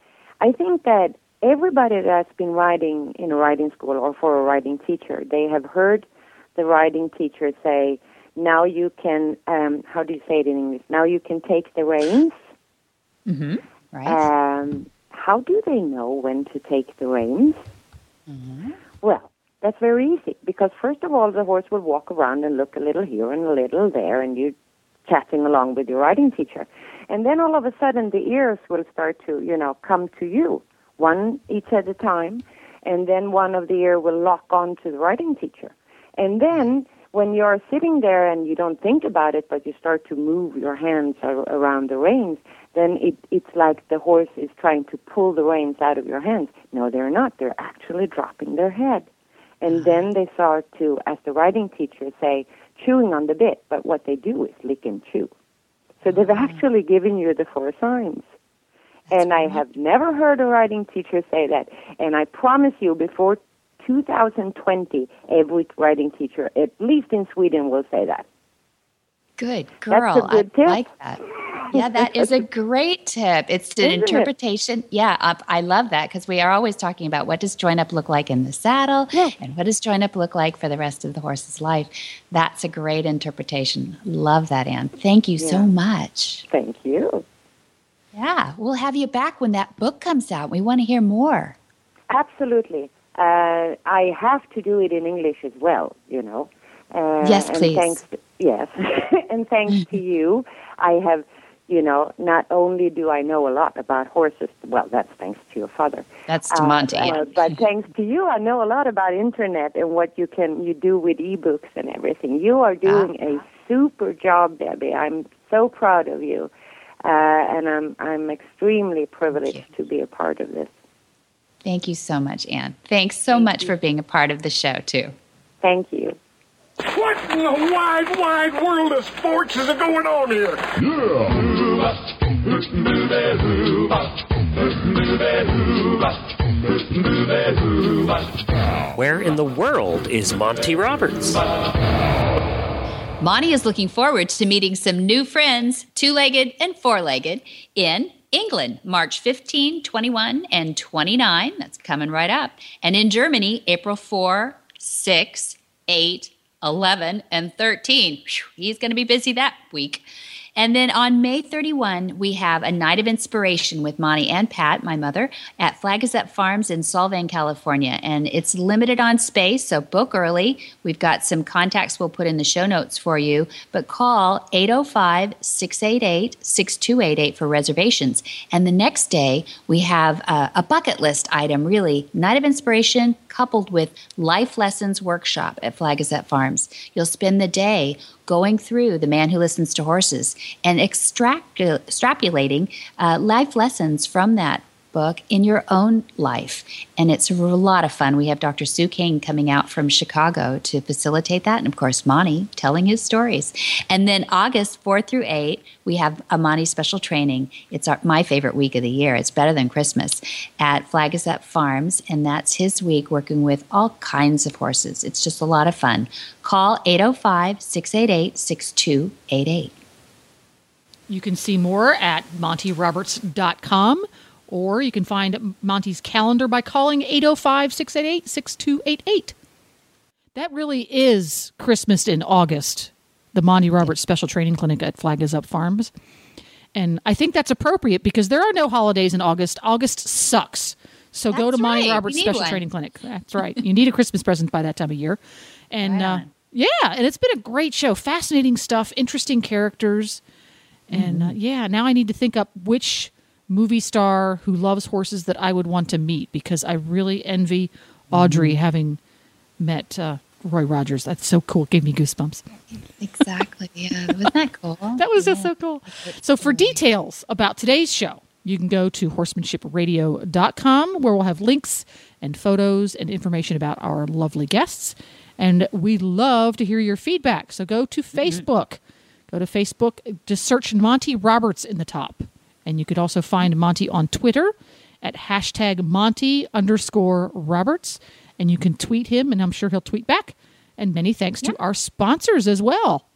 I think that everybody that's been riding in a riding school or for a riding teacher, they have heard the riding teacher say, now you can, um, how do you say it in English? Now you can take the reins. Mm-hmm. Right. Um, how do they know when to take the reins? Mm-hmm. Well, that's very easy, because first of all, the horse will walk around and look a little here and a little there, and you're chatting along with your riding teacher. And then all of a sudden, the ears will start to, you know, come to you, one each at a time, and then one of the ear will lock on to the riding teacher. And then when you're sitting there and you don't think about it, but you start to move your hands ar- around the reins, then it, it's like the horse is trying to pull the reins out of your hands. No, they're not. They're actually dropping their head. And then they start to, as the riding teacher say, chewing on the bit, but what they do is lick and chew. So they've actually given you the four signs. And I have never heard a riding teacher say that. And I promise you, before two thousand twenty, every riding teacher, at least in Sweden, will say that. Good girl. That's a good I tip. like that. Yeah, that is a great tip. It's an Isn't interpretation. It? Yeah, I, I love that, because we are always talking about what does join up look like in the saddle, yeah. and what does join up look like for the rest of the horse's life. That's a great interpretation. Love that, Ann. Thank you yeah. so much. Thank you. Yeah, we'll have you back when that book comes out. We want to hear more. Absolutely. Uh, I have to do it in English as well, you know. Uh, yes, and please. Thanks to, yes, and thanks to you, I have, you know, not only do I know a lot about horses, well, that's thanks to your father. That's to Monty. Uh, uh, but thanks to you, I know a lot about internet and what you can you do with ebooks and everything. You are doing uh, a super job, Debbie. I'm so proud of you, uh, and I'm I'm extremely privileged to be a part of this. Thank you so much, Ann. Thanks so Thank much you. for being a part of the show, too. Thank you. What in the wide, wide world of sports is going on here? Where in the world is Monty Roberts? Monty is looking forward to meeting some new friends, two-legged and four-legged, in England, March fifteenth, twenty-one, and twenty-nine. That's coming right up. And in Germany, April fourth, sixth, eighth, eleven, and thirteen. Whew, he's going to be busy that week. And then on May thirty-first, we have a night of inspiration with Monty and Pat, my mother, at Flagazette Farms in Solvang, California. And it's limited on space, so book early. We've got some contacts we'll put in the show notes for you. But call eight oh five, six eight eight, six two eight eight for reservations. And the next day, we have a, a bucket list item, really. Night of inspiration coupled with Life Lessons Workshop at Flagazette Farms. You'll spend the day going through The Man Who Listens to Horses and extract, extrapolating uh, life lessons from that book in your own life. And it's a lot of fun. We have Doctor Sue King coming out from Chicago to facilitate that. And of course, Monty telling his stories. And then August fourth through eighth, we have a Monty special training. It's our, my favorite week of the year. It's better than Christmas at Flagazette Farms. And that's his week working with all kinds of horses. It's just a lot of fun. Call eight oh five, six eight eight, six two eight eight. You can see more at monty roberts dot com. Or you can find Monty's calendar by calling eight oh five, six eight eight, six two eight eight. That really is Christmas in August, the Monty Roberts Special Training Clinic at Flagazette Farms. And I think that's appropriate because there are no holidays in August. August sucks. So that's go to Monty right. Roberts Special one. Training Clinic. That's right. You need a Christmas present by that time of year. And Right uh, yeah, and it's been a great show. Fascinating stuff, interesting characters. And uh, yeah, now I need to think up which movie star who loves horses that I would want to meet because I really envy Audrey mm-hmm. having met uh, Roy Rogers. That's so cool. It gave me goosebumps. Exactly. Yeah. Wasn't that cool? That was yeah. just so cool. So for details about today's show, you can go to horsemanship radio dot com where we'll have links and photos and information about our lovely guests. And we love to hear your feedback. So go to Facebook. Mm-hmm. Go to Facebook. Just search Monty Roberts in the top. And you could also find Monty on Twitter at hashtag Monty underscore Roberts. And you can tweet him, and I'm sure he'll tweet back. And many thanks yeah. to our sponsors as well.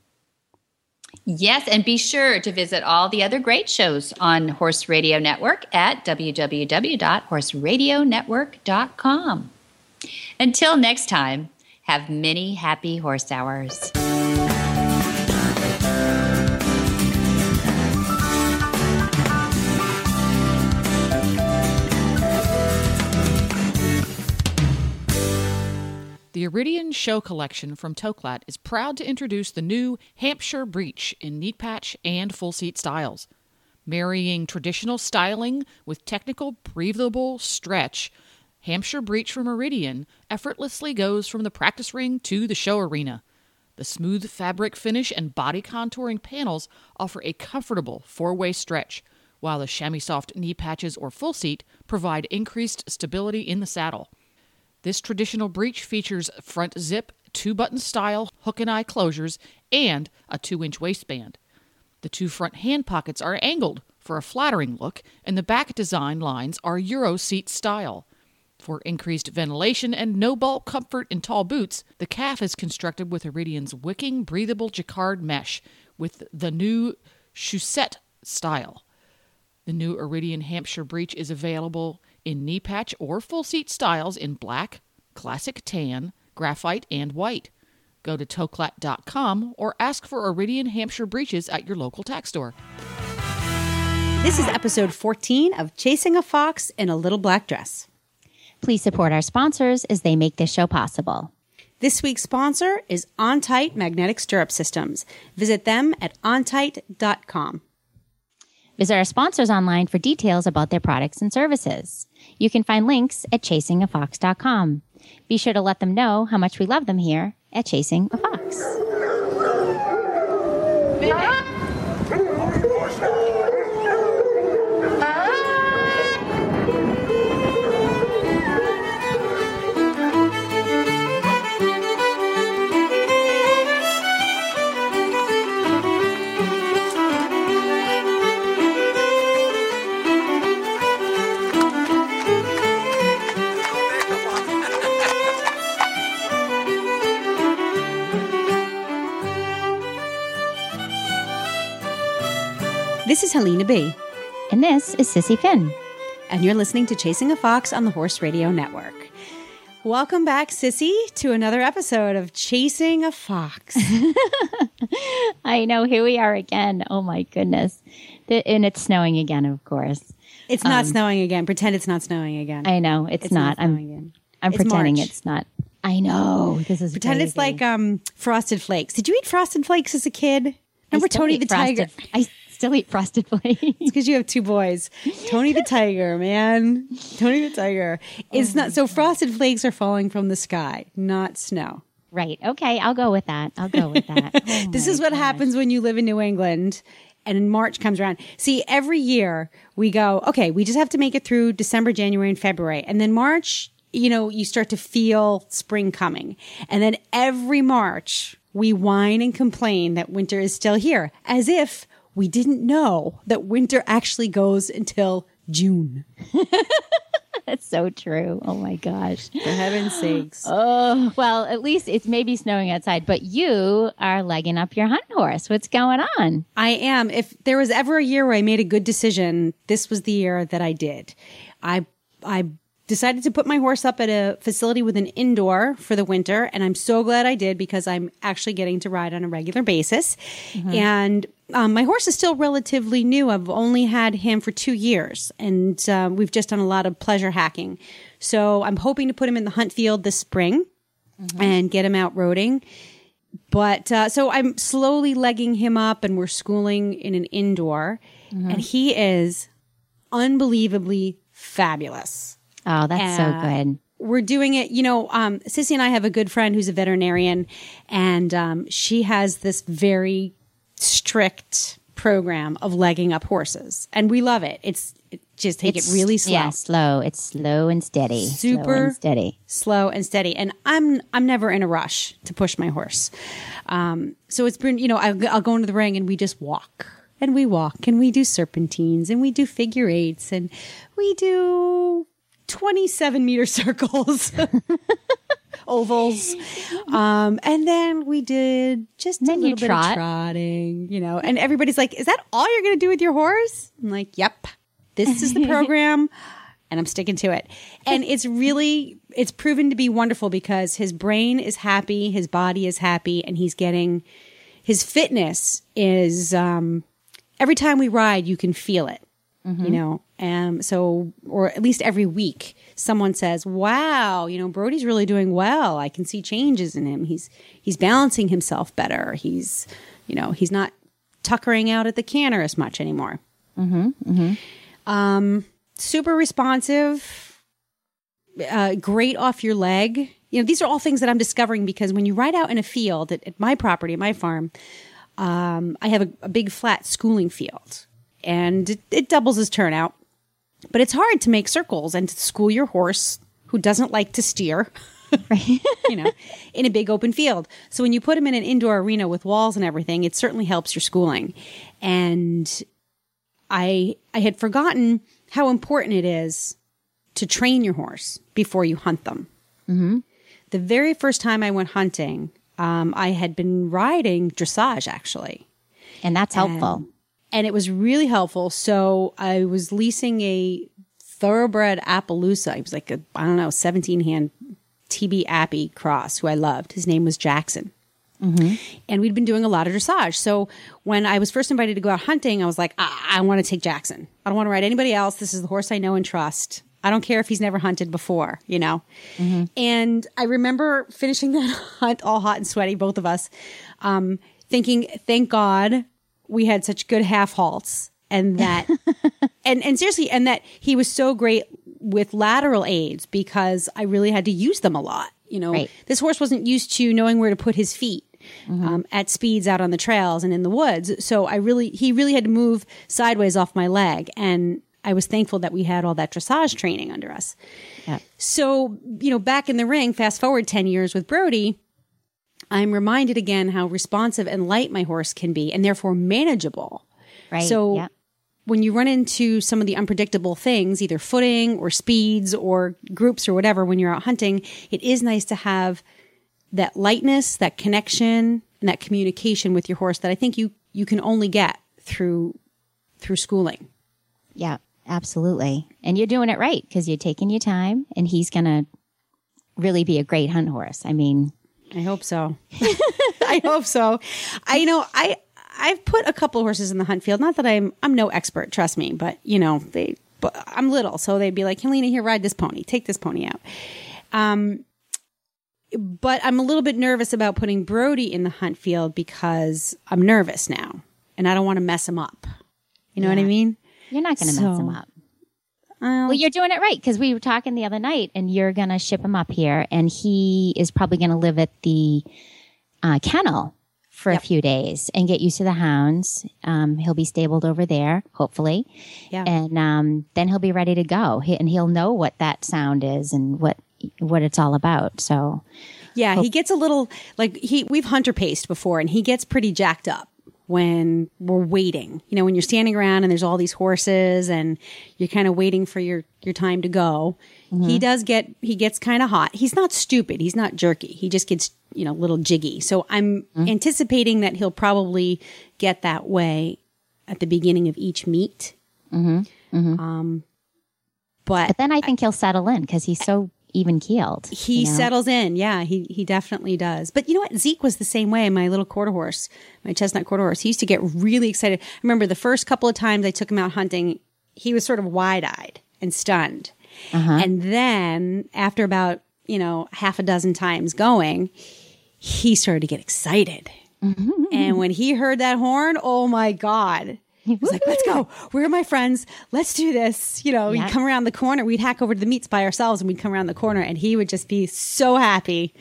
Yes, and be sure to visit all the other great shows on Horse Radio Network at w w w dot horse radio network dot com. Until next time, have many happy horse hours. The Iridian Show Collection from Toklat is proud to introduce the new Hampshire Breech in neat patch and full seat styles. Marrying traditional styling with technical breathable stretch, Hampshire Breech from Iridian effortlessly goes from the practice ring to the show arena. The smooth fabric finish and body contouring panels offer a comfortable four-way stretch, while the chamois soft knee patches or full seat provide increased stability in the saddle. This traditional breech features front zip, two-button style hook and eye closures, and a two-inch waistband. The two front hand pockets are angled for a flattering look, and the back design lines are Euro seat style. For increased ventilation and no-bulk comfort in tall boots, the calf is constructed with Iridian's wicking, breathable jacquard mesh with the new chaussette style. The new Iridian Hampshire Breech is available in knee patch or full seat styles in black, classic tan, graphite, and white. Go to toklat dot com or ask for Iridian Hampshire Breeches at your local tack store. This is episode fourteen of Chasing a Fox in a Little Black Dress. Please support our sponsors as they make this show possible. This week's sponsor is OnTight Magnetic Stirrup Systems. Visit them at on tight dot com. Visit our sponsors online for details about their products and services. You can find links at chasing a fox dot com. Be sure to let them know how much we love them here at Chasing a Fox. This is Helena B. And this is Sissy Finn. And you're listening to Chasing a Fox on the Horse Radio Network. Welcome back, Sissy, to another episode of Chasing a Fox. I know. Here we are again. Oh, my goodness. The, and it's snowing again, of course. It's not Um, snowing again. Pretend it's not snowing again. I know. It's, It's not. not I'm, snowing again. I'm It's pretending March. it's not. I know. This is Pretend it's crazy. like um, Frosted Flakes. Did you eat Frosted Flakes as a kid? I Remember still Tony eat the Tiger? frosted- I still eat Frosted Flakes. It's because you have two boys. Tony the Tiger, man. Tony the Tiger. It's not so Frosted Flakes are falling from the sky, not snow. Right. Okay. I'll go with that. I'll go with that. Oh This my is what gosh. happens when you live in New England and March comes around. See, every year we go, okay, we just have to make it through December, January, and February. And then March, you know, you start to feel spring coming. And then every March we whine and complain that winter is still here, as if we didn't know that winter actually goes until June. That's so true. Oh my gosh. For heaven's sakes. Oh, well, at least it's maybe snowing outside, but you are legging up your hunt horse. What's going on? I am. If there was ever a year where I made a good decision, this was the year that I did. I I decided to put my horse up at a facility with an indoor for the winter, and I'm so glad I did because I'm actually getting to ride on a regular basis. Mm-hmm. And um, my horse is still relatively new. I've only had him for two years, and um, we've just done a lot of pleasure hacking. So I'm hoping to put him in the hunt field this spring Mm-hmm. and get him out roading. But uh, so I'm slowly legging him up, and we're schooling in an indoor, Mm-hmm. and he is unbelievably fabulous. Oh, that's so Uh, good. We're doing it, you know, um, Sissy and I have a good friend who's a veterinarian, and um, she has this very strict program of legging up horses, and we love it. It's it, just take It's- it really slow. Yeah, slow. It's slow and steady. Slow Super and steady. slow and steady. And I'm I'm never in a rush to push my horse. Um, so it's been, you know, I'll, I'll go into the ring and we just walk. And we walk and we do serpentines and we do figure eights and we do twenty-seven meter circles, ovals. Um, and then we did just a then you little bit trot. of trotting, you know, and everybody's like, is that all you're going to do with your horse? I'm like, yep, this is the program. And I'm sticking to it. And it's really, it's proven to be wonderful because his brain is happy, his body is happy, and he's getting, his fitness is, um, every time we ride, you can feel it, you know? Um, so, or at least every week, someone says, wow, you know, Brody's really doing well. I can see changes in him. He's, he's balancing himself better. He's, you know, he's not tuckering out at the canter as much anymore. Mm-hmm. Mm-hmm. Um, super responsive, uh, great off your leg. You know, these are all things that I'm discovering because when you ride out in a field at, at my property, my farm, um, I have a, a big flat schooling field and it, it doubles as turnout, but it's hard to make circles and to school your horse who doesn't like to steer, you know, in a big open field. So when you put him in an indoor arena with walls and everything, it certainly helps your schooling. And I, I had forgotten how important it is to train your horse before you hunt them. Mm-hmm. The very first time I went hunting, um, I had been riding dressage actually. And that's helpful. And, and it was really helpful. So I was leasing a thoroughbred Appaloosa. It was like a, I don't know, seventeen hand T B Appy cross who I loved. His name was Jackson. Mm-hmm. And we'd been doing a lot of dressage. So when I was first invited to go out hunting, I was like, I, I want to take Jackson. I don't want to ride anybody else. This is the horse I know and trust. I don't care if he's never hunted before, you know? Mm-hmm. And I remember finishing that hunt all hot and sweaty, both of us, um, thinking, thank God we had such good half halts and that, and, and seriously, and that he was so great with lateral aids because I really had to use them a lot. You know, Right. This horse wasn't used to knowing where to put his feet. Mm-hmm. Um, at speeds out on the trails and in the woods. So I really, he really had to move sideways off my leg. And I was thankful that we had all that dressage training under us. Yeah. So, you know, back in the ring, fast forward ten years with Brody, I'm reminded again how responsive and light my horse can be and therefore manageable. Right. So yeah. when you run into some of the unpredictable things, either footing or speeds or groups or whatever, when you're out hunting, it is nice to have that lightness, that connection, and that communication with your horse that I think you, you can only get through, through schooling. Yeah, absolutely. And you're doing it right because you're taking your time and he's going to really be a great hunt horse. I mean, I hope so. I hope so. I you know I I've put a couple horses in the hunt field. Not that I'm I'm no expert, trust me, but you know they. But I'm little, so they'd be like, Helena, here, ride this pony. Take this pony out. Um, but I'm a little bit nervous about putting Brody in the hunt field because I'm nervous now, and I don't want to mess him up. You know Yeah. what I mean? You're not going to So- mess him up. Well, you're doing it right because we were talking the other night, and you're going to ship him up here, and he is probably going to live at the uh, kennel for a few days and get used to the hounds. Um, he'll be stabled over there, hopefully, Yeah. and um, then he'll be ready to go, he, and he'll know what that sound is and what what it's all about. So, Yeah, he gets a little like he. We've hunter paced before, and he gets pretty jacked up when we're waiting. You know, when you're standing around and there's all these horses, and you're kind of waiting for your your time to go. He does get he gets kind of hot. He's not stupid. He's not jerky. He just gets you know a little jiggy. So I'm anticipating that he'll probably get that way at the beginning of each meet. Mm-hmm. Mm-hmm. Um, but but then I think he'll settle in because he's so even keeled. He you know? settles in. Yeah, he he definitely does. But you know what? Zeke was the same way. My little quarter horse, my chestnut quarter horse, he used to get really excited. I remember the first couple of times I took him out hunting, he was sort of wide-eyed and stunned. Uh-huh. And then after about, you know, half a dozen times going, he started to get excited. Mm-hmm. And when he heard that horn, oh my God. He was like, let's go. Where are my friends? Let's do this. You know, Yeah. we'd come around the corner. We'd hack over to the meets by ourselves and we'd come around the corner and he would just be so happy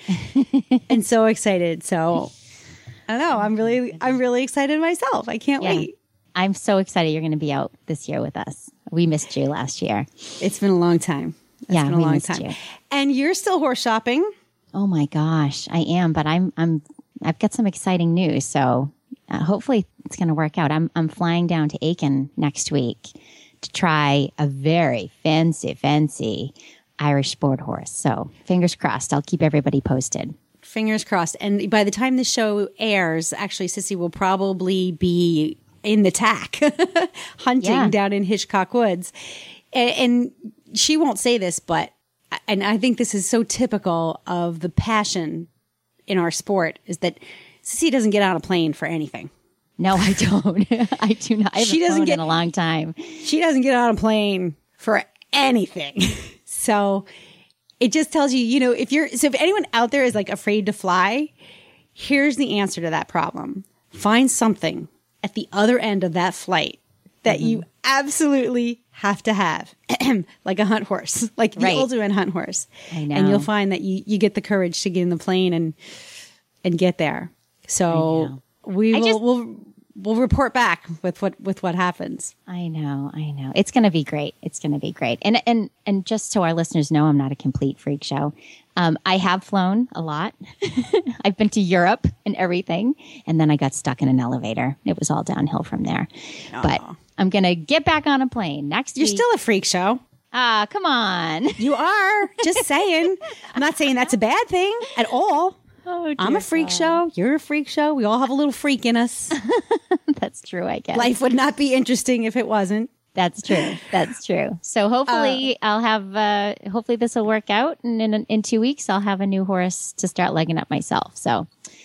and so excited. So I don't know. I'm really, I'm really excited myself. I can't Yeah. wait. I'm so excited you're going to be out this year with us. We missed you last year. It's been a long time. It's yeah, been a we long missed time. you. And you're still horse shopping. Oh my gosh, I am, but I'm I'm I've got some exciting news. So uh, hopefully it's going to work out. I'm I'm flying down to Aiken next week to try a very fancy, fancy Irish sport horse. So fingers crossed. I'll keep everybody posted. Fingers crossed. And by the time the show airs, actually, Sissy will probably be in the tack hunting Yeah. down in Hitchcock Woods. And, and she won't say this, but, and I think this is so typical of the passion in our sport, is that Sissy doesn't get on a plane for anything. No, I don't. I do not. I haven't She doesn't flown get- in a long time. She doesn't get on a plane for anything. So it just tells you, you know, if you're, so if anyone out there is like afraid to fly, here's the answer to that problem. Find something at the other end of that flight that you absolutely have to have, like a hunt horse, like the Right. ultimate hunt horse. I know. And you'll find that you, you get the courage to get in the plane and, and get there. So we I will, just- we'll, we'll report back with what, with what happens. I know, I know. It's going to be great. It's going to be great. And and and just so our listeners know, I'm not a complete freak show. Um, I have flown a lot. I've been to Europe and everything, and then I got stuck in an elevator. It was all downhill from there. But I'm going to get back on a plane next You're week. still a freak show. Ah, come on. You are. Just saying. I'm not saying that's a bad thing at all. Oh, I'm a freak show. You're a freak show. We all have a little freak in us. That's true, I guess. Life would not be interesting if it wasn't. That's true. That's true. So hopefully I'll have, uh, hopefully this will work out. And in, in two weeks, I'll have a new horse to start legging up myself. So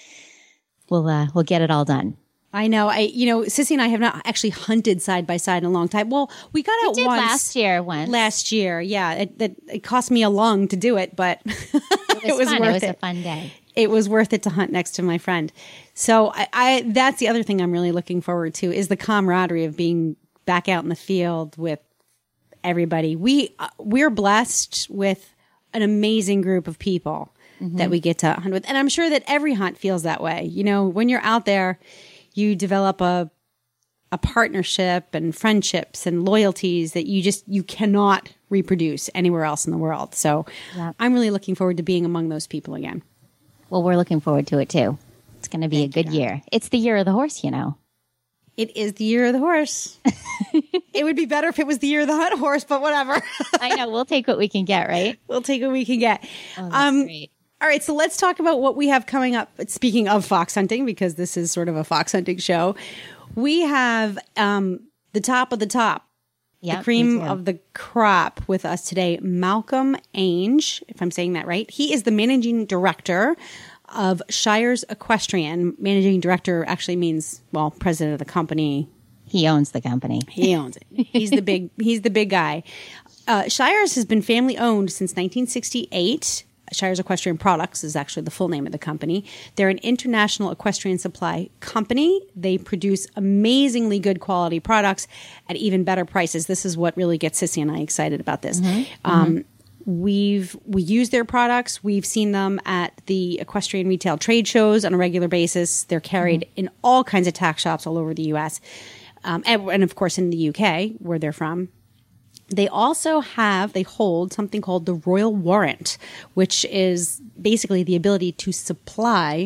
we'll, uh, we'll get it all done. I know. I, you know, Sissy and I have not actually hunted side by side in a long time. Well, we got out did once last year once. Last year, yeah. It, it, it cost me a lung to do it, but It was, fun. worth It was it. a fun day. It was worth it to hunt next to my friend. So I, I that's the other thing I'm really looking forward to is the camaraderie of being back out in the field with everybody. We uh, we're blessed with an amazing group of people that we get to hunt with, and I'm sure that every hunt feels that way. You know, when you're out there, you develop a a partnership and friendships and loyalties that you just you cannot reproduce anywhere else in the world. So Yep. I'm really looking forward to being among those people again. Well, we're looking forward to it too. It's going to be Thank a good you. year. It's the year of the horse, you know. It is the year of the horse. It would be better if it was the year of the hunt horse, but whatever. I know. We'll take what we can get, right? We'll take what we can get. Oh, that's um, great. All right, so let's talk about what we have coming up. Speaking of fox hunting, because this is sort of a fox hunting show, we have um, the top of the top Yep, the cream me too. of the crop with us today, Malcolm Ainge, if I'm saying that right. He is the managing director of Shires Equestrian. Managing director actually means, well, president of the company. He owns the company. He owns it. He's the big. He's the big guy. Uh, Shires has been family owned since nineteen sixty-eight. Shires Equestrian Products is actually the full name of the company. They're an international equestrian supply company. They produce amazingly good quality products at even better prices. This is what really gets Sissy and I excited about this. Mm-hmm. Um, Mm-hmm. We've we use their products. We've seen them at the equestrian retail trade shows on a regular basis. They're carried Mm-hmm. in all kinds of tack shops all over the U S Um, and, and of course in the U K, where they're from. They also have, they hold something called the Royal Warrant, which is basically the ability to supply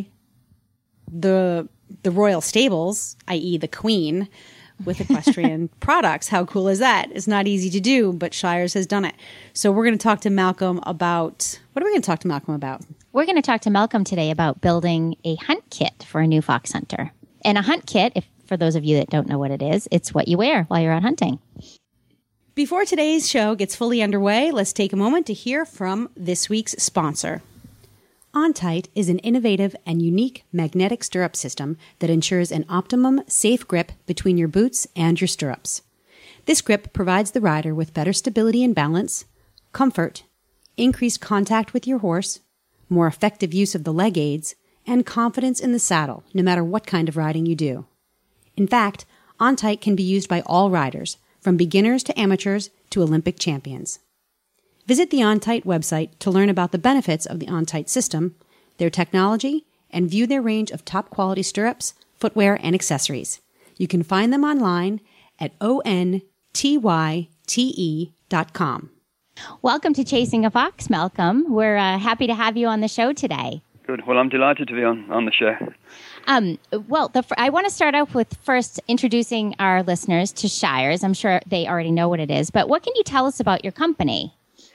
the the royal stables, that is the Queen, with equestrian products. How cool is that? It's not easy to do, but Shires has done it. So we're going to talk to Malcolm about, what are we going to talk to Malcolm about? We're going to talk to Malcolm today about building a hunt kit for a new fox hunter. And a hunt kit, if for those of you that don't know what it is, it's what you wear while you're out hunting. Before today's show gets fully underway, let's take a moment to hear from this week's sponsor. OnTight is an innovative and unique magnetic stirrup system that ensures an optimum, safe grip between your boots and your stirrups. This grip provides the rider with better stability and balance, comfort, increased contact with your horse, more effective use of the leg aids, and confidence in the saddle, no matter what kind of riding you do. In fact, OnTight can be used by all riders, from beginners to amateurs to Olympic champions. Visit the OnTight website to learn about the benefits of the OnTight system, their technology, and view their range of top-quality stirrups, footwear, and accessories. You can find them online at O N T Y T E dot com. Welcome to Chasing a Fox, Malcolm. We're uh, happy to have you on the show today. Good. Well, I'm delighted to be on, on the show. Um, well, the, I want to start off with first introducing our listeners to Shires. I'm sure they already know what it is, but what can you tell us about your company?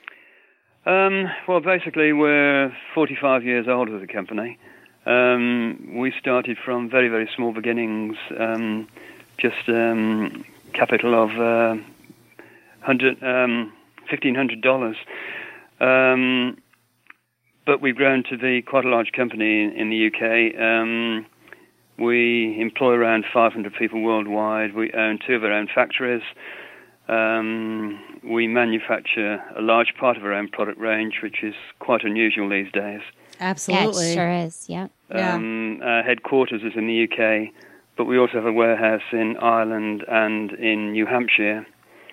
Um, well, basically, we're forty-five years old as a company. Um, we started from very, very small beginnings, um, just um, capital of uh, hundred, um, fifteen hundred dollars. Um, but we've grown to be quite a large company in, in the U K. Um, we employ around five hundred people worldwide. We own two of our own factories. Um, we manufacture a large part of our own product range, which is quite unusual these days. Absolutely. Yeah, it sure is, yeah. Um, our headquarters is in the U K, but we also have a warehouse in Ireland and in New Hampshire.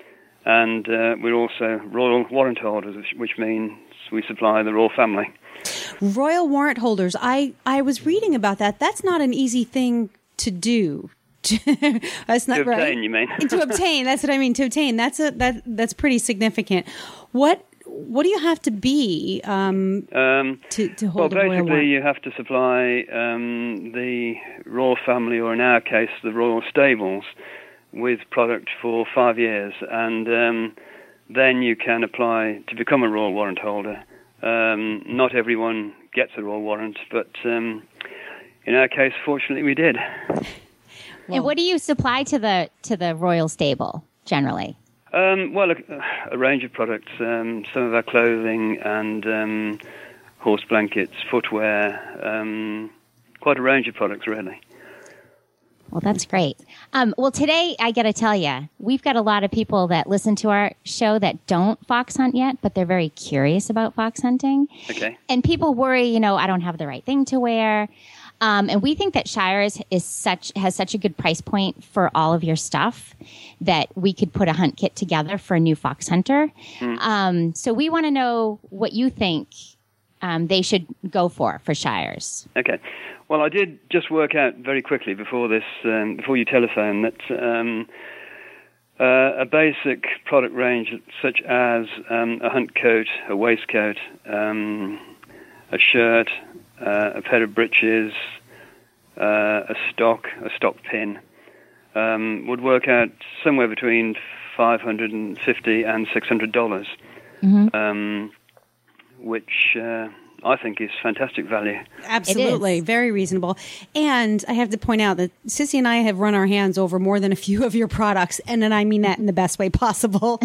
And uh, we're also royal warrant holders, which, which means we supply the royal family. Royal warrant holders. I, I was reading about that. That's not an easy thing to do. That's not to right. obtain, you mean? To obtain. That's what I mean. To obtain. That's a that that's pretty significant. What what do you have to be um, um, to to well, hold a royal basically, warrant? you have to supply um, the royal family, or in our case, the royal stables, with product for five years, and um, then you can apply to become a royal warrant holder. Um, not everyone gets a royal warrant, but um, in our case, fortunately, we did. And what do you supply to the to the royal stable generally? Um, well, a, a range of products. Um, some of our clothing and um, horse blankets, footwear, um, quite a range of products, really. Well, that's great. Um, well, today, I got to tell you, we've got a lot of people that listen to our show that don't fox hunt yet, but they're very curious about fox hunting. Okay. And people worry, you know, I don't have the right thing to wear. Um, and we think that Shires is such has such a good price point for all of your stuff that we could put a hunt kit together for a new fox hunter. Mm. Um, so we want to know what you think um, they should go for for Shires. Okay. Well, I did just work out very quickly before this, um, before you telephoned, that um, uh, a basic product range such as um, a hunt coat, a waistcoat, um, a shirt, uh, a pair of breeches, uh, a stock, a stock pin, um, would work out somewhere between five hundred fifty and six hundred dollars, mm-hmm. um, which uh, I think is fantastic value. Absolutely. Very reasonable. And I have to point out that Sissy and I have run our hands over more than a few of your products, and then I mean that in the best way possible.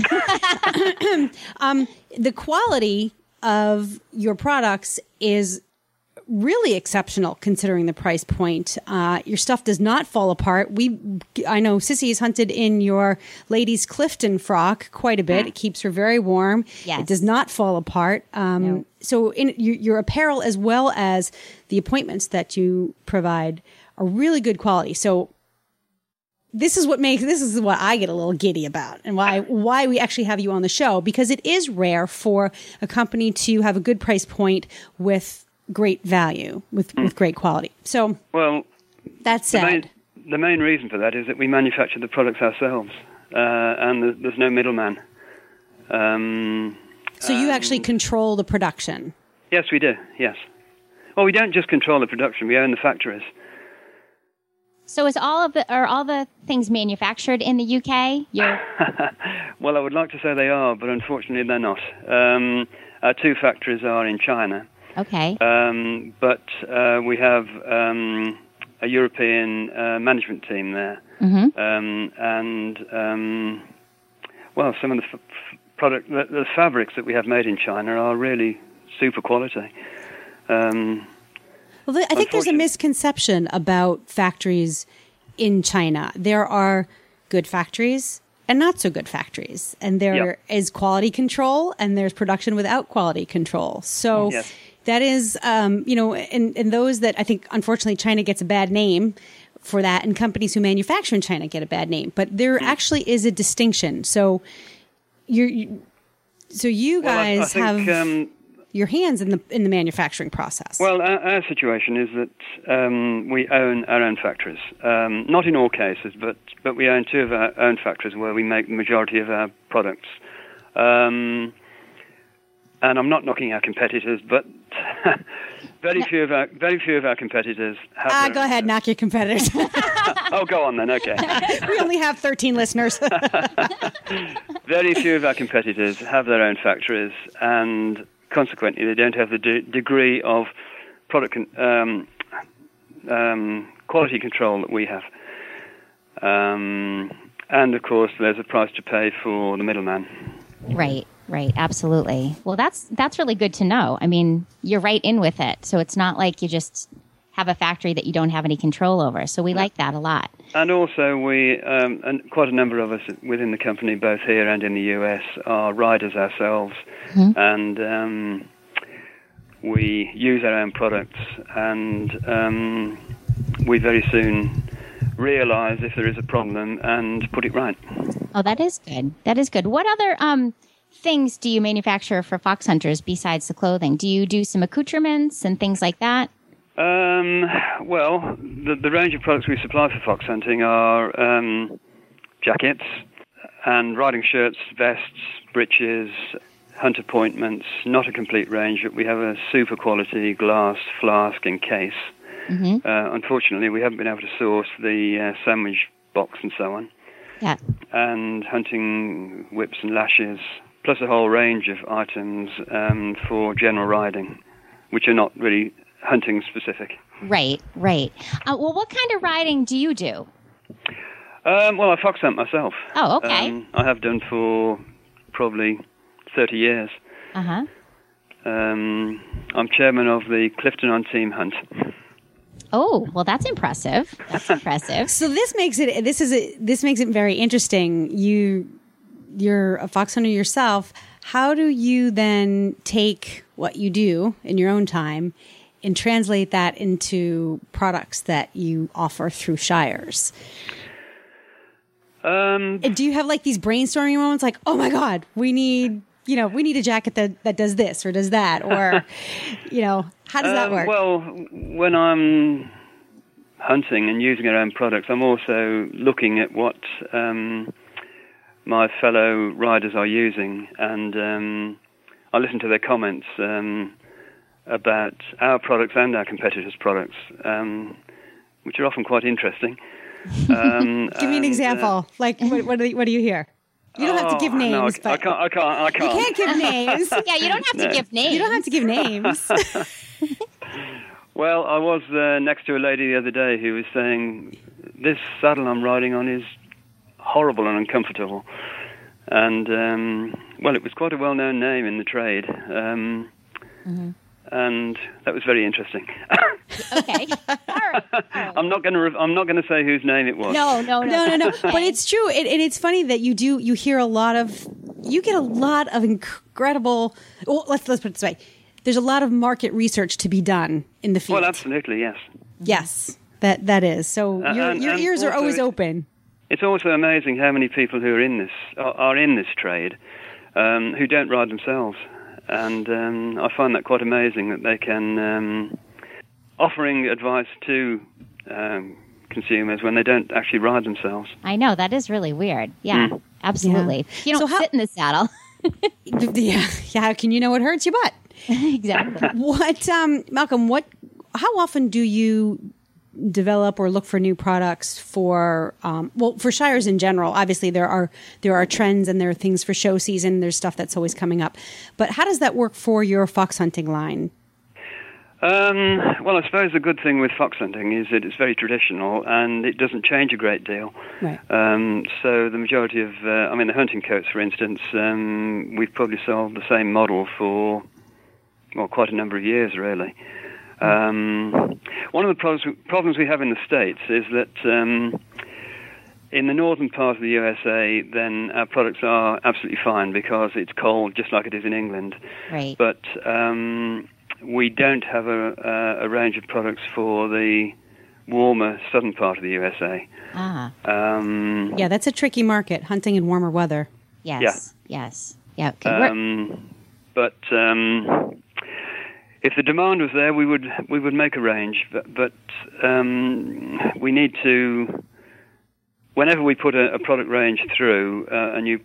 um, the quality of your products is really exceptional considering the price point. Uh, your stuff does not fall apart. We, I know Sissy has hunted in your ladies' Clifton frock quite a bit. It keeps her very warm. Yes. It does not fall apart. Um, No. So in your, your apparel as well as the appointments that you provide are really good quality. So this is what makes, this is what I get a little giddy about, and why, why we actually have you on the show, because it is rare for a company to have a good price point with great value, with, with great quality. So, well, that the said, main, the main reason for that is that we manufacture the products ourselves, uh, and there's, there's no middleman. Um, so you actually control the production. yes, we do. Yes. Well, we don't just control the production; we own the factories. So is all of the are all the things manufactured in the U K? You're... Well, I would like to say they are, but unfortunately, they're not. Um, our two factories are in China. Okay. Um, but uh, we have um, a European uh, management team there, Mm-hmm. um, and um, well, some of the f- f- product, the, the fabrics that we have made in China are really super quality. Um, Well, I think there's a misconception about factories in China. There are good factories and not so good factories. And there is quality control and there's production without quality control. So Yes. that is, um, you know, and, and those that I think, unfortunately, China gets a bad name for that, and companies who manufacture in China get a bad name. But there actually is a distinction. So you're, you, so you Well, I- I guys think, have um, your hands in the in the manufacturing process. Well, our, our situation is that um, we own our own factories. Um, not in all cases, but, but we own two of our own factories where we make the majority of our products. Um, and I'm not knocking our competitors, but very few of our very few of our competitors have. Ah, their go ahead, knock your competitors. Oh, go on then. Okay. We only have thirteen listeners. Very few of our competitors have their own factories, and consequently, they don't have the de- degree of product con- um, um, quality control that we have. Um, and of course, there's a price to pay for the middleman. Right, right, absolutely. Well, that's that's really good to know. I mean, you're right in with it, so it's not like you just have a factory that you don't have any control over. So we like that a lot. And also, we um, and quite a number of us within the company, both here and in the U S, are riders ourselves, Mm-hmm. and um, we use our own products, and um, we very soon realise if there is a problem and put it right. Oh, that is good. That is good. What other um, things do you manufacture for fox hunters besides the clothing? Do you do some accoutrements and things like that? Um, well, the, the range of products we supply for fox hunting are um, jackets and riding shirts, vests, breeches, hunt appointments. Not a complete range, but we have a super quality glass flask and case. Mm-hmm. Uh, unfortunately, we haven't been able to source the uh, sandwich box and so on. Yeah. And hunting whips and lashes, plus a whole range of items um, for general riding, which are not really hunting specific. Right, right. Uh, well, what kind of riding do you do? Um, well, I fox hunt myself. Oh, okay. Um, I have done for probably thirty years. Uh-huh. Um, I'm chairman of the Clifton on Team Hunt. Oh, well, that's impressive. That's impressive. So this makes it this is a, this makes it very interesting. You you're a fox hunter yourself. How do you then take what you do in your own time and translate that into products that you offer through shires? Um, And do you have like these brainstorming moments like, oh my God, we need, you know, we need a jacket that, that does this or does that, or, you know, how does that um, work? Well, when I'm hunting and using our own products, I'm also looking at what um, my fellow riders are using, and um, I listen to their comments um, about our products and our competitors' products, um, which are often quite interesting. Um, Give me an and, example. Uh, like, what, what, do you, what do you hear? You don't have to give Oh, names. No, I, but I can't. I can't. I You can't. can't give names. Yeah, you don't have to No. give names. You don't have to give names. Well, I was uh, next to a lady the other day who was saying, "This saddle I'm riding on is horrible and uncomfortable." And um, well, it was quite a well-known name in the trade, um, mm-hmm. and that was very interesting. Okay. All right. All right. I'm not going to. Re- I'm not going to say whose name it was. No, no, no, no, no, no. Okay. But it's true, and, and it's funny that you do. You hear a lot of. You get a lot of incredible. Well, let's let's put it this way. There's a lot of market research to be done in the field. Well, absolutely, yes. Yes, that that is. So Uh, your and- your and ears are also always it- open. It's also amazing how many people who are in this are, are in this trade um, who don't ride themselves, and um, I find that quite amazing that they can um, offering advice to um, consumers when they don't actually ride themselves. I know, that is really weird. Yeah, Mm. absolutely. You don't So how- sit in the saddle. Yeah, yeah. How can you know what hurts your butt? Exactly. What, um, Malcolm? What? How often do you develop or look for new products for? Um, well, for Shires in general, obviously there are there are trends and there are things for show season. There's stuff that's always coming up. But how does that work for your fox hunting line? Um, well, I suppose the good thing with fox hunting is that it's very traditional and it doesn't change a great deal. Right. Um, so the majority of, uh, I mean, the hunting coats, for instance, um, we've probably sold the same model for, well, quite a number of years, really. Um, one of the problems, problems we have in the States is that um, in the northern part of the U S A, then our products are absolutely fine because it's cold, just like it is in England. Right. But um, we don't have a, a, a range of products for the warmer southern part of the U S A. Ah. Um, Yeah, that's a tricky market, hunting in warmer weather. Yes. Yeah. Yes. Yeah. Okay. we're- Um, but um, if the demand was there, we would we would make a range. But, but um, we need to, whenever we put a, a product range through, uh, a new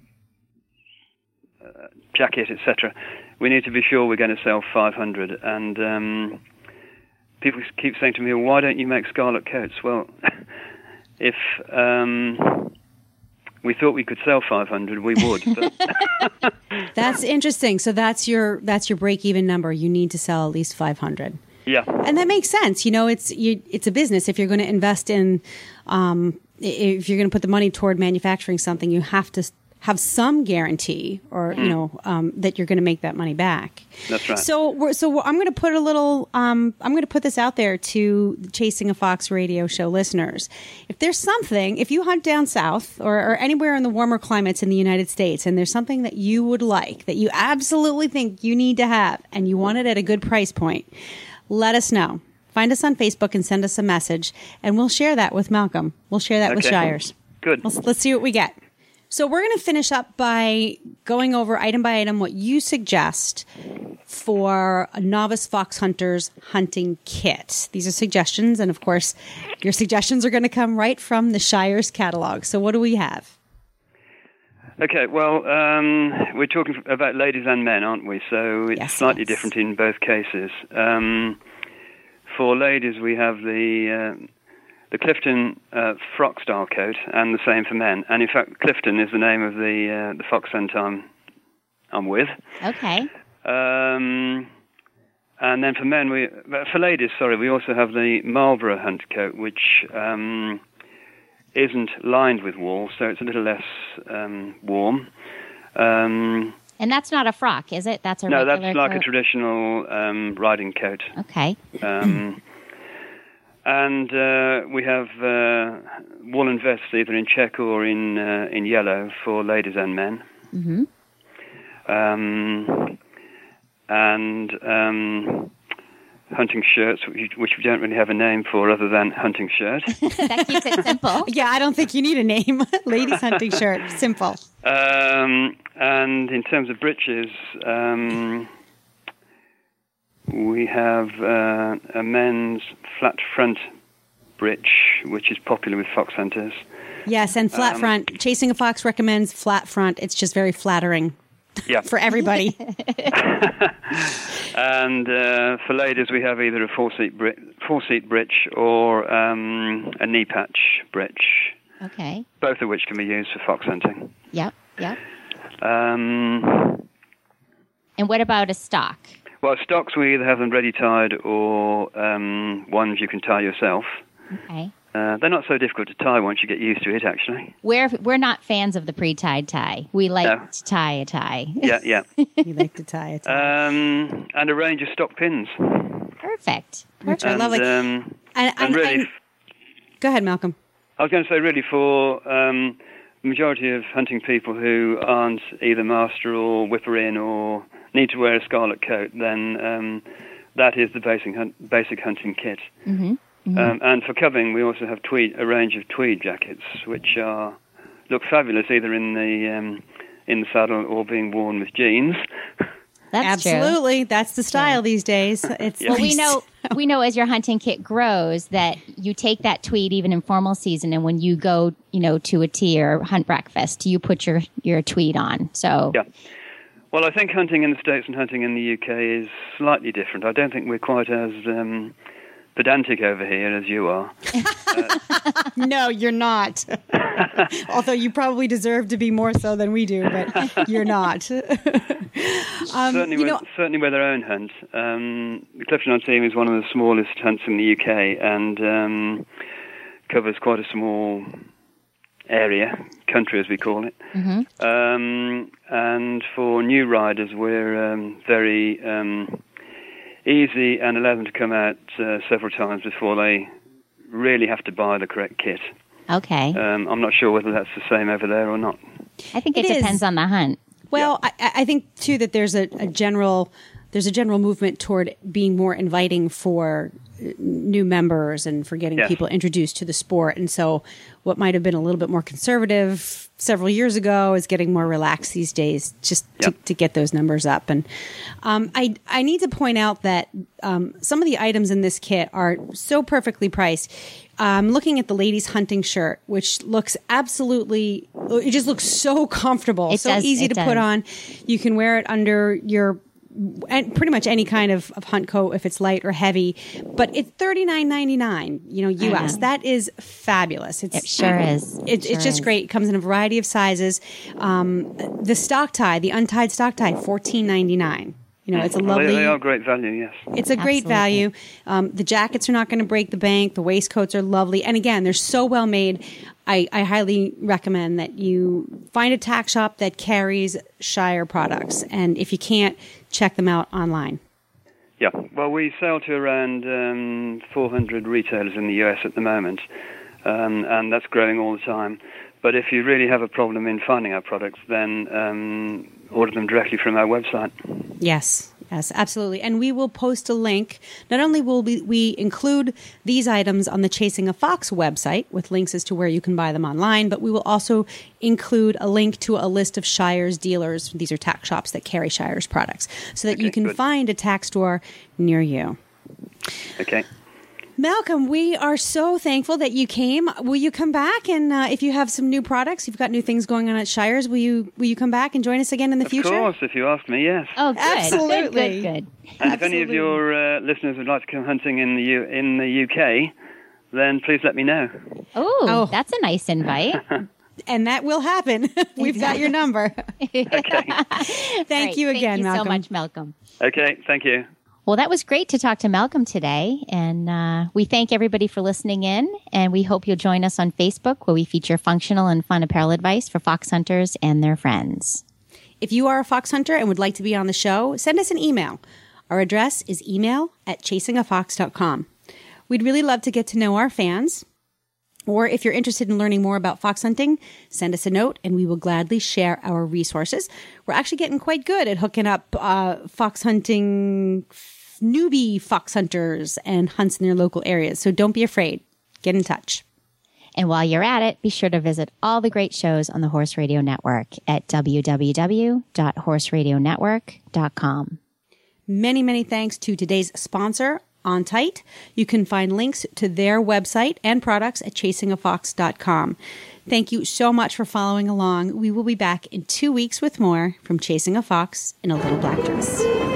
uh, jacket, et cetera, we need to be sure we're going to sell five hundred. And um, people keep saying to me, well, why don't you make scarlet coats? Well, if um, we thought we could sell five hundred, we would. But That's interesting. So that's your that's your break even number. You need to sell at least five hundred. yeah. And that makes sense. You know, it's you, it's a business. If you're going to invest in, um, if you're going to put the money toward manufacturing something, you have to have some guarantee, or you know, um, that you're going to make that money back. That's right. So, we're, so I'm going to put a little. Um, I'm going to put this out there to the Chasing a Fox radio show listeners. If there's something, if you hunt down south or, or anywhere in the warmer climates in the United States, and there's something that you would like, that you absolutely think you need to have, and you want it at a good price point, let us know. Find us on Facebook and send us a message, and we'll share that with Malcolm. We'll share that with Okay. Shires. Good. Let's, let's see what we get. So we're going to finish up by going over item by item what you suggest for a novice fox hunter's hunting kit. These are suggestions, and of course, your suggestions are going to come right from the Shires catalog. So what do we have? Okay, well, um, we're talking about ladies and men, aren't we? So it's Yes, slightly yes. different in both cases. Um, for ladies, we have the uh, the Clifton uh, frock style coat, and the same for men. And in fact, Clifton is the name of the uh, the fox hunt I'm I'm with. Okay. Um, and then for men, we for ladies, sorry, we also have the Marlborough hunt coat, which um, isn't lined with wool, so it's a little less um, warm. Um, And that's not a frock, is it? That's a no, regular that's like a coat? traditional um, riding coat. Okay. Um, and uh, we have uh, woolen vests either in check or in uh, in yellow for ladies and men. Mm-hmm. Um, and um, hunting shirts, which, which we don't really have a name for other than hunting shirt. That keeps it simple. Yeah, I don't think you need a name. Ladies hunting shirt, simple. Um, and in terms of breeches, um, we have uh, a men's flat front breech, which is popular with fox hunters. Yes, and flat Um, front. Chasing a Fox recommends flat front. It's just very flattering Yeah. for everybody. And uh, for ladies, we have either a four-seat bri- four-seat breech or um, a knee patch breech. Okay. Both of which can be used for fox hunting. Yep, yep. Um, and what about a stock? Well, stocks, we either have them ready tied or um, ones you can tie yourself. Okay. Uh, they're not so difficult to tie once you get used to it, actually. We're we're not fans of the pre-tied tie. We like No. to tie a tie. Yeah, yeah. You like to tie a tie. Um, and a range of stock pins. Perfect. Which I and, love. Like, um, and, and really, and- go ahead, Malcolm. I was going to say, really, for um, the majority of hunting people who aren't either master or whipper in or need to wear a scarlet coat, then um, that is the basic hunt- basic hunting kit. Mm-hmm. Mm-hmm. Um, and for covering, we also have tweed, a range of tweed jackets, which are look fabulous either in the um, in the saddle or being worn with jeans. That's true. Absolutely. That's the style these days. It's Well, we know we know as your hunting kit grows that you take that tweed even in formal season, and when you go, you know, to a tea or hunt breakfast, you put your, your tweed on. So Yeah. Well, I think hunting in the States and hunting in the U K is slightly different. I don't think we're quite as um, pedantic over here as you are. No, you're not. Although you probably deserve to be more so than we do, but you're not. um, certainly, you with, know, certainly with their own hunt. Um, the Clifton-on-Team is one of the smallest hunts in the U K and um, covers quite a small area, country as we call it. Mm-hmm. Um, and for new riders, we're um, very um, easy and allow them to come out uh, several times before they really have to buy the correct kit. Okay. Um, I'm not sure whether that's the same over there or not. I think it, It is. depends on the hunt. well, I, I think too that there's a, a general there's a general movement toward being more inviting for uh, new members and for getting Yes. people introduced to the sport. And so, what might have been a little bit more conservative several years ago is getting more relaxed these days, just to, to get those numbers up. And um, I I need to point out that um, some of the items in this kit are so perfectly priced. I'm looking at the ladies' hunting shirt, which looks absolutely, it just looks so comfortable, It so does, easy it to put does. on. You can wear it under your, and pretty much any kind of, of hunt coat if it's light or heavy, but it's thirty-nine ninety-nine, you know, U S. know. That is fabulous. It's, It sure is. It, It it's sure just is. great. It comes in a variety of sizes. Um, the stock tie, the untied stock tie, fourteen ninety-nine. You know, it's a Well, lovely. They, they are great value, yes. It's a great Absolutely. value. Um, the jackets are not going to break the bank. The waistcoats are lovely. And again, they're so well made. I, I highly recommend that you find a tack shop that carries Shire products. And if you can't, check them out online. Yeah, well, we sell to around um, four hundred retailers in the U S at the moment, um, and that's growing all the time. But if you really have a problem in finding our products, then um, order them directly from our website. Yes, yes, absolutely. And we will post a link. Not only will we, we include these items on the Chasing a Fox website with links as to where you can buy them online, but we will also include a link to a list of Shire's dealers. These are tack shops that carry Shire's products, so that Okay, you can good. find a tack store near you. Okay. Malcolm, we are so thankful that you came. Will you come back? And uh, if you have some new products, you've got new things going on at Shire's, will you will you come back and join us again in the Of future? course, if you ask me, yes. Oh, good. Absolutely. Good, good, good. And if any of your uh, listeners would like to come hunting in the U- in the U K, then please let me know. Ooh, Oh. that's a nice invite. And that will happen. We've got your number. Thank Right, you again, Thank you Malcolm. so much, Malcolm. Okay, thank you. Well, that was great to talk to Malcolm today. And uh, we thank everybody for listening in. And we hope you'll join us on Facebook, where we feature functional and fun apparel advice for fox hunters and their friends. If you are a fox hunter and would like to be on the show, send us an email. Our address is email at chasing a fox dot com. We'd really love to get to know our fans. Or if you're interested in learning more about fox hunting, send us a note and we will gladly share our resources. We're actually getting quite good at hooking up uh, fox hunting newbie fox hunters and hunts in their local areas. So don't be afraid. Get in touch. And while you're at it, be sure to visit all the great shows on the Horse Radio Network at w w w dot horse radio network dot com. Many, many thanks to today's sponsor, On Tight. You can find links to their website and products at chasing a fox dot com. Thank you so much for following along. We will be back in two weeks with more from Chasing a Fox in a Little Black Dress.